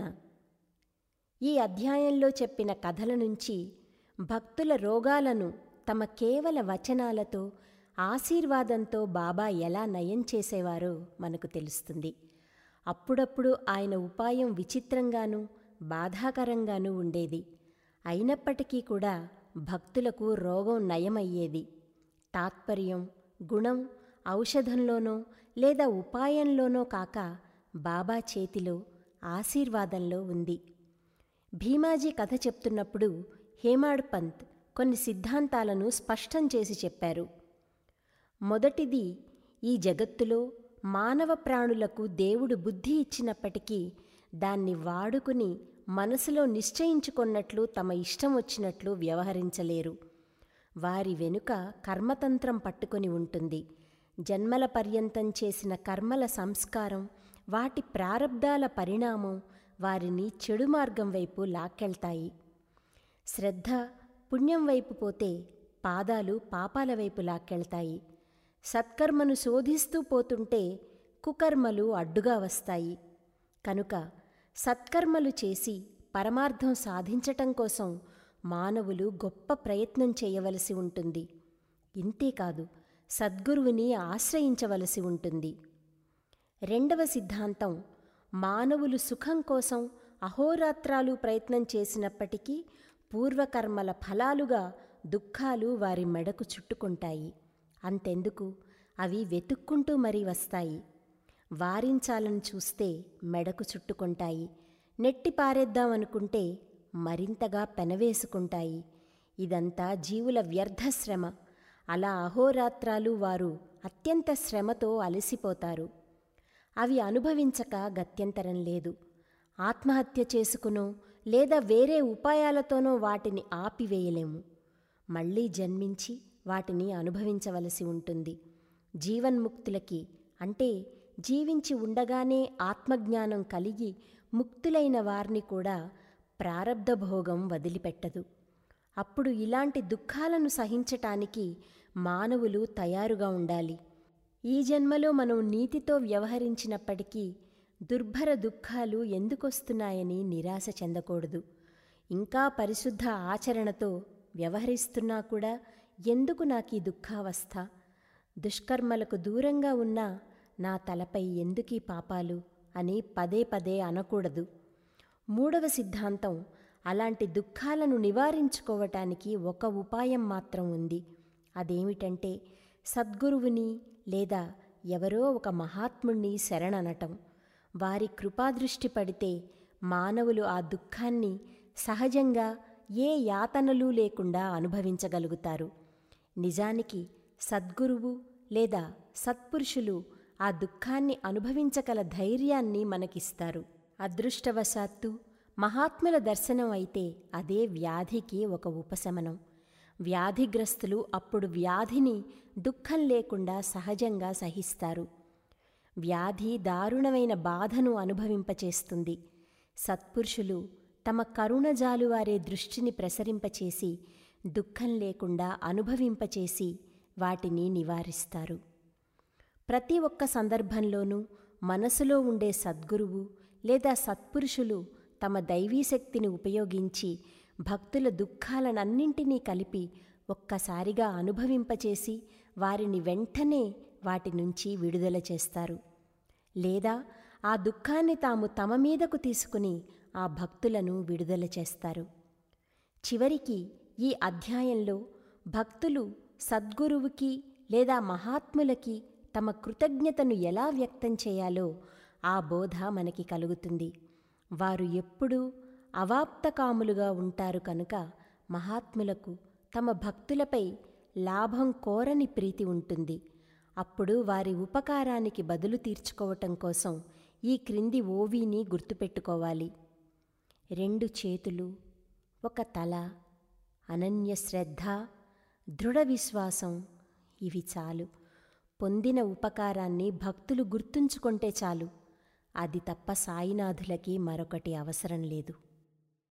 ఈ అధ్యాయంలో చెప్పిన కథల నుంచి భక్తుల రోగాలను తమ కేవల వచనాలతో ఆశీర్వాదంతో బాబా ఎలా నయం చేసేవారో మనకు తెలుస్తుంది. అప్పుడప్పుడు ఆయన ఉపాయం విచిత్రంగానూ బాధాకరంగానూ ఉండేది. అయినప్పటికీ కూడా భక్తులకు రోగం నయమయ్యేది. తాత్పర్యం, గుణం ఔషధంలోనో లేదా ఉపాయంలోనో కాక బాబా చేతిలో ఆశీర్వాదంలో ఉంది. భీమాజీ కథ చెప్తున్నప్పుడు హేమాడ్ పంత్ కొన్ని సిద్ధాంతాలను స్పష్టం చేసి చెప్పారు. మొదటిది, ఈ జగత్తులో మానవ ప్రాణులకు దేవుడు బుద్ధి ఇచ్చినప్పటికీ దాన్ని వాడుకుని మనసులో నిశ్చయించుకొన్నట్లు తమ ఇష్టం వచ్చినట్లు వ్యవహరించలేరు. వారి వెనుక కర్మతంత్రం పట్టుకొని ఉంటుంది. జన్మల పర్యంతం చేసిన కర్మల సంస్కారం, వాటి ప్రారబ్ధాల పరిణామం వారిని చెడు మార్గం వైపు లాక్కెళ్తాయి. శ్రద్ధ పుణ్యం వైపు పోతే పాదాలు పాపాల వైపు లాక్కెళ్తాయి. సత్కర్మను శోధిస్తూ పోతుంటే కుకర్మలు అడ్డుగా వస్తాయి. కనుక సత్కర్మలు చేసి పరమార్థం సాధించటం కోసం మానవులు గొప్ప ప్రయత్నం చేయవలసి ఉంటుంది. ఇంతేకాదు, సద్గురువుని ఆశ్రయించవలసి ఉంటుంది. రెండవ సిద్ధాంతం, మానవులు సుఖం కోసం అహోరాత్రాలు ప్రయత్నం చేసినప్పటికీ పూర్వకర్మల ఫలాలుగా దుఃఖాలు వారి మెడకు చుట్టుకుంటాయి. అంతెందుకు, అవి వెతుక్కుంటూ మరీ వస్తాయి. వారించాలని చూస్తే మెడకు చుట్టుకుంటాయి. నెట్టి పారేద్దామనుకుంటే మరింతగా పెనవేసుకుంటాయి. ఇదంతా జీవుల వ్యర్థశ్రమ. అలా అహోరాత్రాలు వారు అత్యంత శ్రమతో అలసిపోతారు. అవి అనుభవించక గత్యంతరం లేదు. ఆత్మహత్య చేసుకునో లేదా వేరే ఉపాయాలతోనో వాటిని ఆపివేయలేము. మళ్ళీ జన్మించి వాటిని అనుభవించవలసి ఉంటుంది. జీవన్ముక్తులకి, అంటే జీవించి ఉండగానే ఆత్మజ్ఞానం కలిగి ముక్తులైన వారిని కూడా ప్రారబ్ధ భోగం వదిలిపెట్టదు. అప్పుడు ఇలాంటి దుఃఖాలను సహించటానికి మానవులు తయారుగా ఉండాలి. ఈ జన్మలో మనం నీతితో వ్యవహరించినప్పటికీ దుర్భర దుఃఖాలు ఎందుకొస్తున్నాయని నిరాశ చెందకూడదు. ఇంకా పరిశుద్ధ ఆచరణతో వ్యవహరిస్తున్నా కూడా ఎందుకు నాకీ దుఃఖావస్థ, దుష్కర్మలకు దూరంగా ఉన్నా నా తలపై ఎందుకీ పాపాలు అని పదే పదే అనకూడదు. మూడవ సిద్ధాంతం, అలాంటి దుఃఖాలను నివారించుకోవటానికి ఒక ఉపాయం మాత్రం ఉంది. అదేమిటంటే సద్గురువుని లేదా ఎవరో ఒక మహాత్ముణ్ణి శరణనటం. వారి కృపాదృష్టి పడితే మానవులు ఆ దుఃఖాన్ని సహజంగా ఏ యాతనలు లేకుండా అనుభవించగలుగుతారు. నిజానికి సద్గురువు లేదా సత్పురుషులు ఆ దుఃఖాన్ని అనుభవించగల ధైర్యాన్ని మనకిస్తారు. అదృష్టవశాత్తు మహాత్ముల దర్శనం అయితే అదే వ్యాధికి ఒక ఉపశమనం. వ్యాధిగ్రస్తులు అప్పుడు వ్యాధిని దుఃఖం లేకుండా సహజంగా సహిస్తారు. వ్యాధి దారుణమైన బాధను అనుభవింపచేస్తుంది. సత్పురుషులు తమ కరుణజాలువారే దృష్టిని ప్రసరింపచేసి దుఃఖం లేకుండా అనుభవింపచేసి వాటిని నివారిస్తారు. ప్రతి ఒక్క సందర్భంలోనూ మనసులో ఉండే సద్గురువు లేదా సత్పురుషులు తమ దైవీశక్తిని ఉపయోగించి భక్తుల దుఃఖాలనన్నింటినీ కలిపి ఒక్కసారిగా అనుభవింపచేసి వారిని వెంటనే వాటి నుంచి విడుదల చేస్తారు. లేదా ఆ దుఃఖాన్ని తాము తమ మీదకు తీసుకుని ఆ భక్తులను విడుదల చేస్తారు. చివరికి ఈ అధ్యాయంలో భక్తులు సద్గురువుకి లేదా మహాత్ములకి తమ కృతజ్ఞతను ఎలా వ్యక్తం చేయాలో ఆ బోధ మనకి కలుగుతుంది. వారు ఎప్పుడూ అవాప్తకాములుగా ఉంటారు కనుక మహాత్ములకు తమ భక్తులపై లాభం కోరని ప్రీతి ఉంటుంది. అప్పుడు వారి ఉపకారానికి బదులు తీర్చుకోవటం కోసం ఈ క్రింది ఓవిని గుర్తుపెట్టుకోవాలి. 2 చేతులు, ఒక తల, అనన్య శ్రద్ధ, దృఢ విశ్వాసం, ఇవి చాలు. పొందిన ఉపకారాన్ని భక్తులు గుర్తుంచుకుంటే చాలు. అది తప్ప సాయినాథులకి మరొకటి అవసరం లేదు.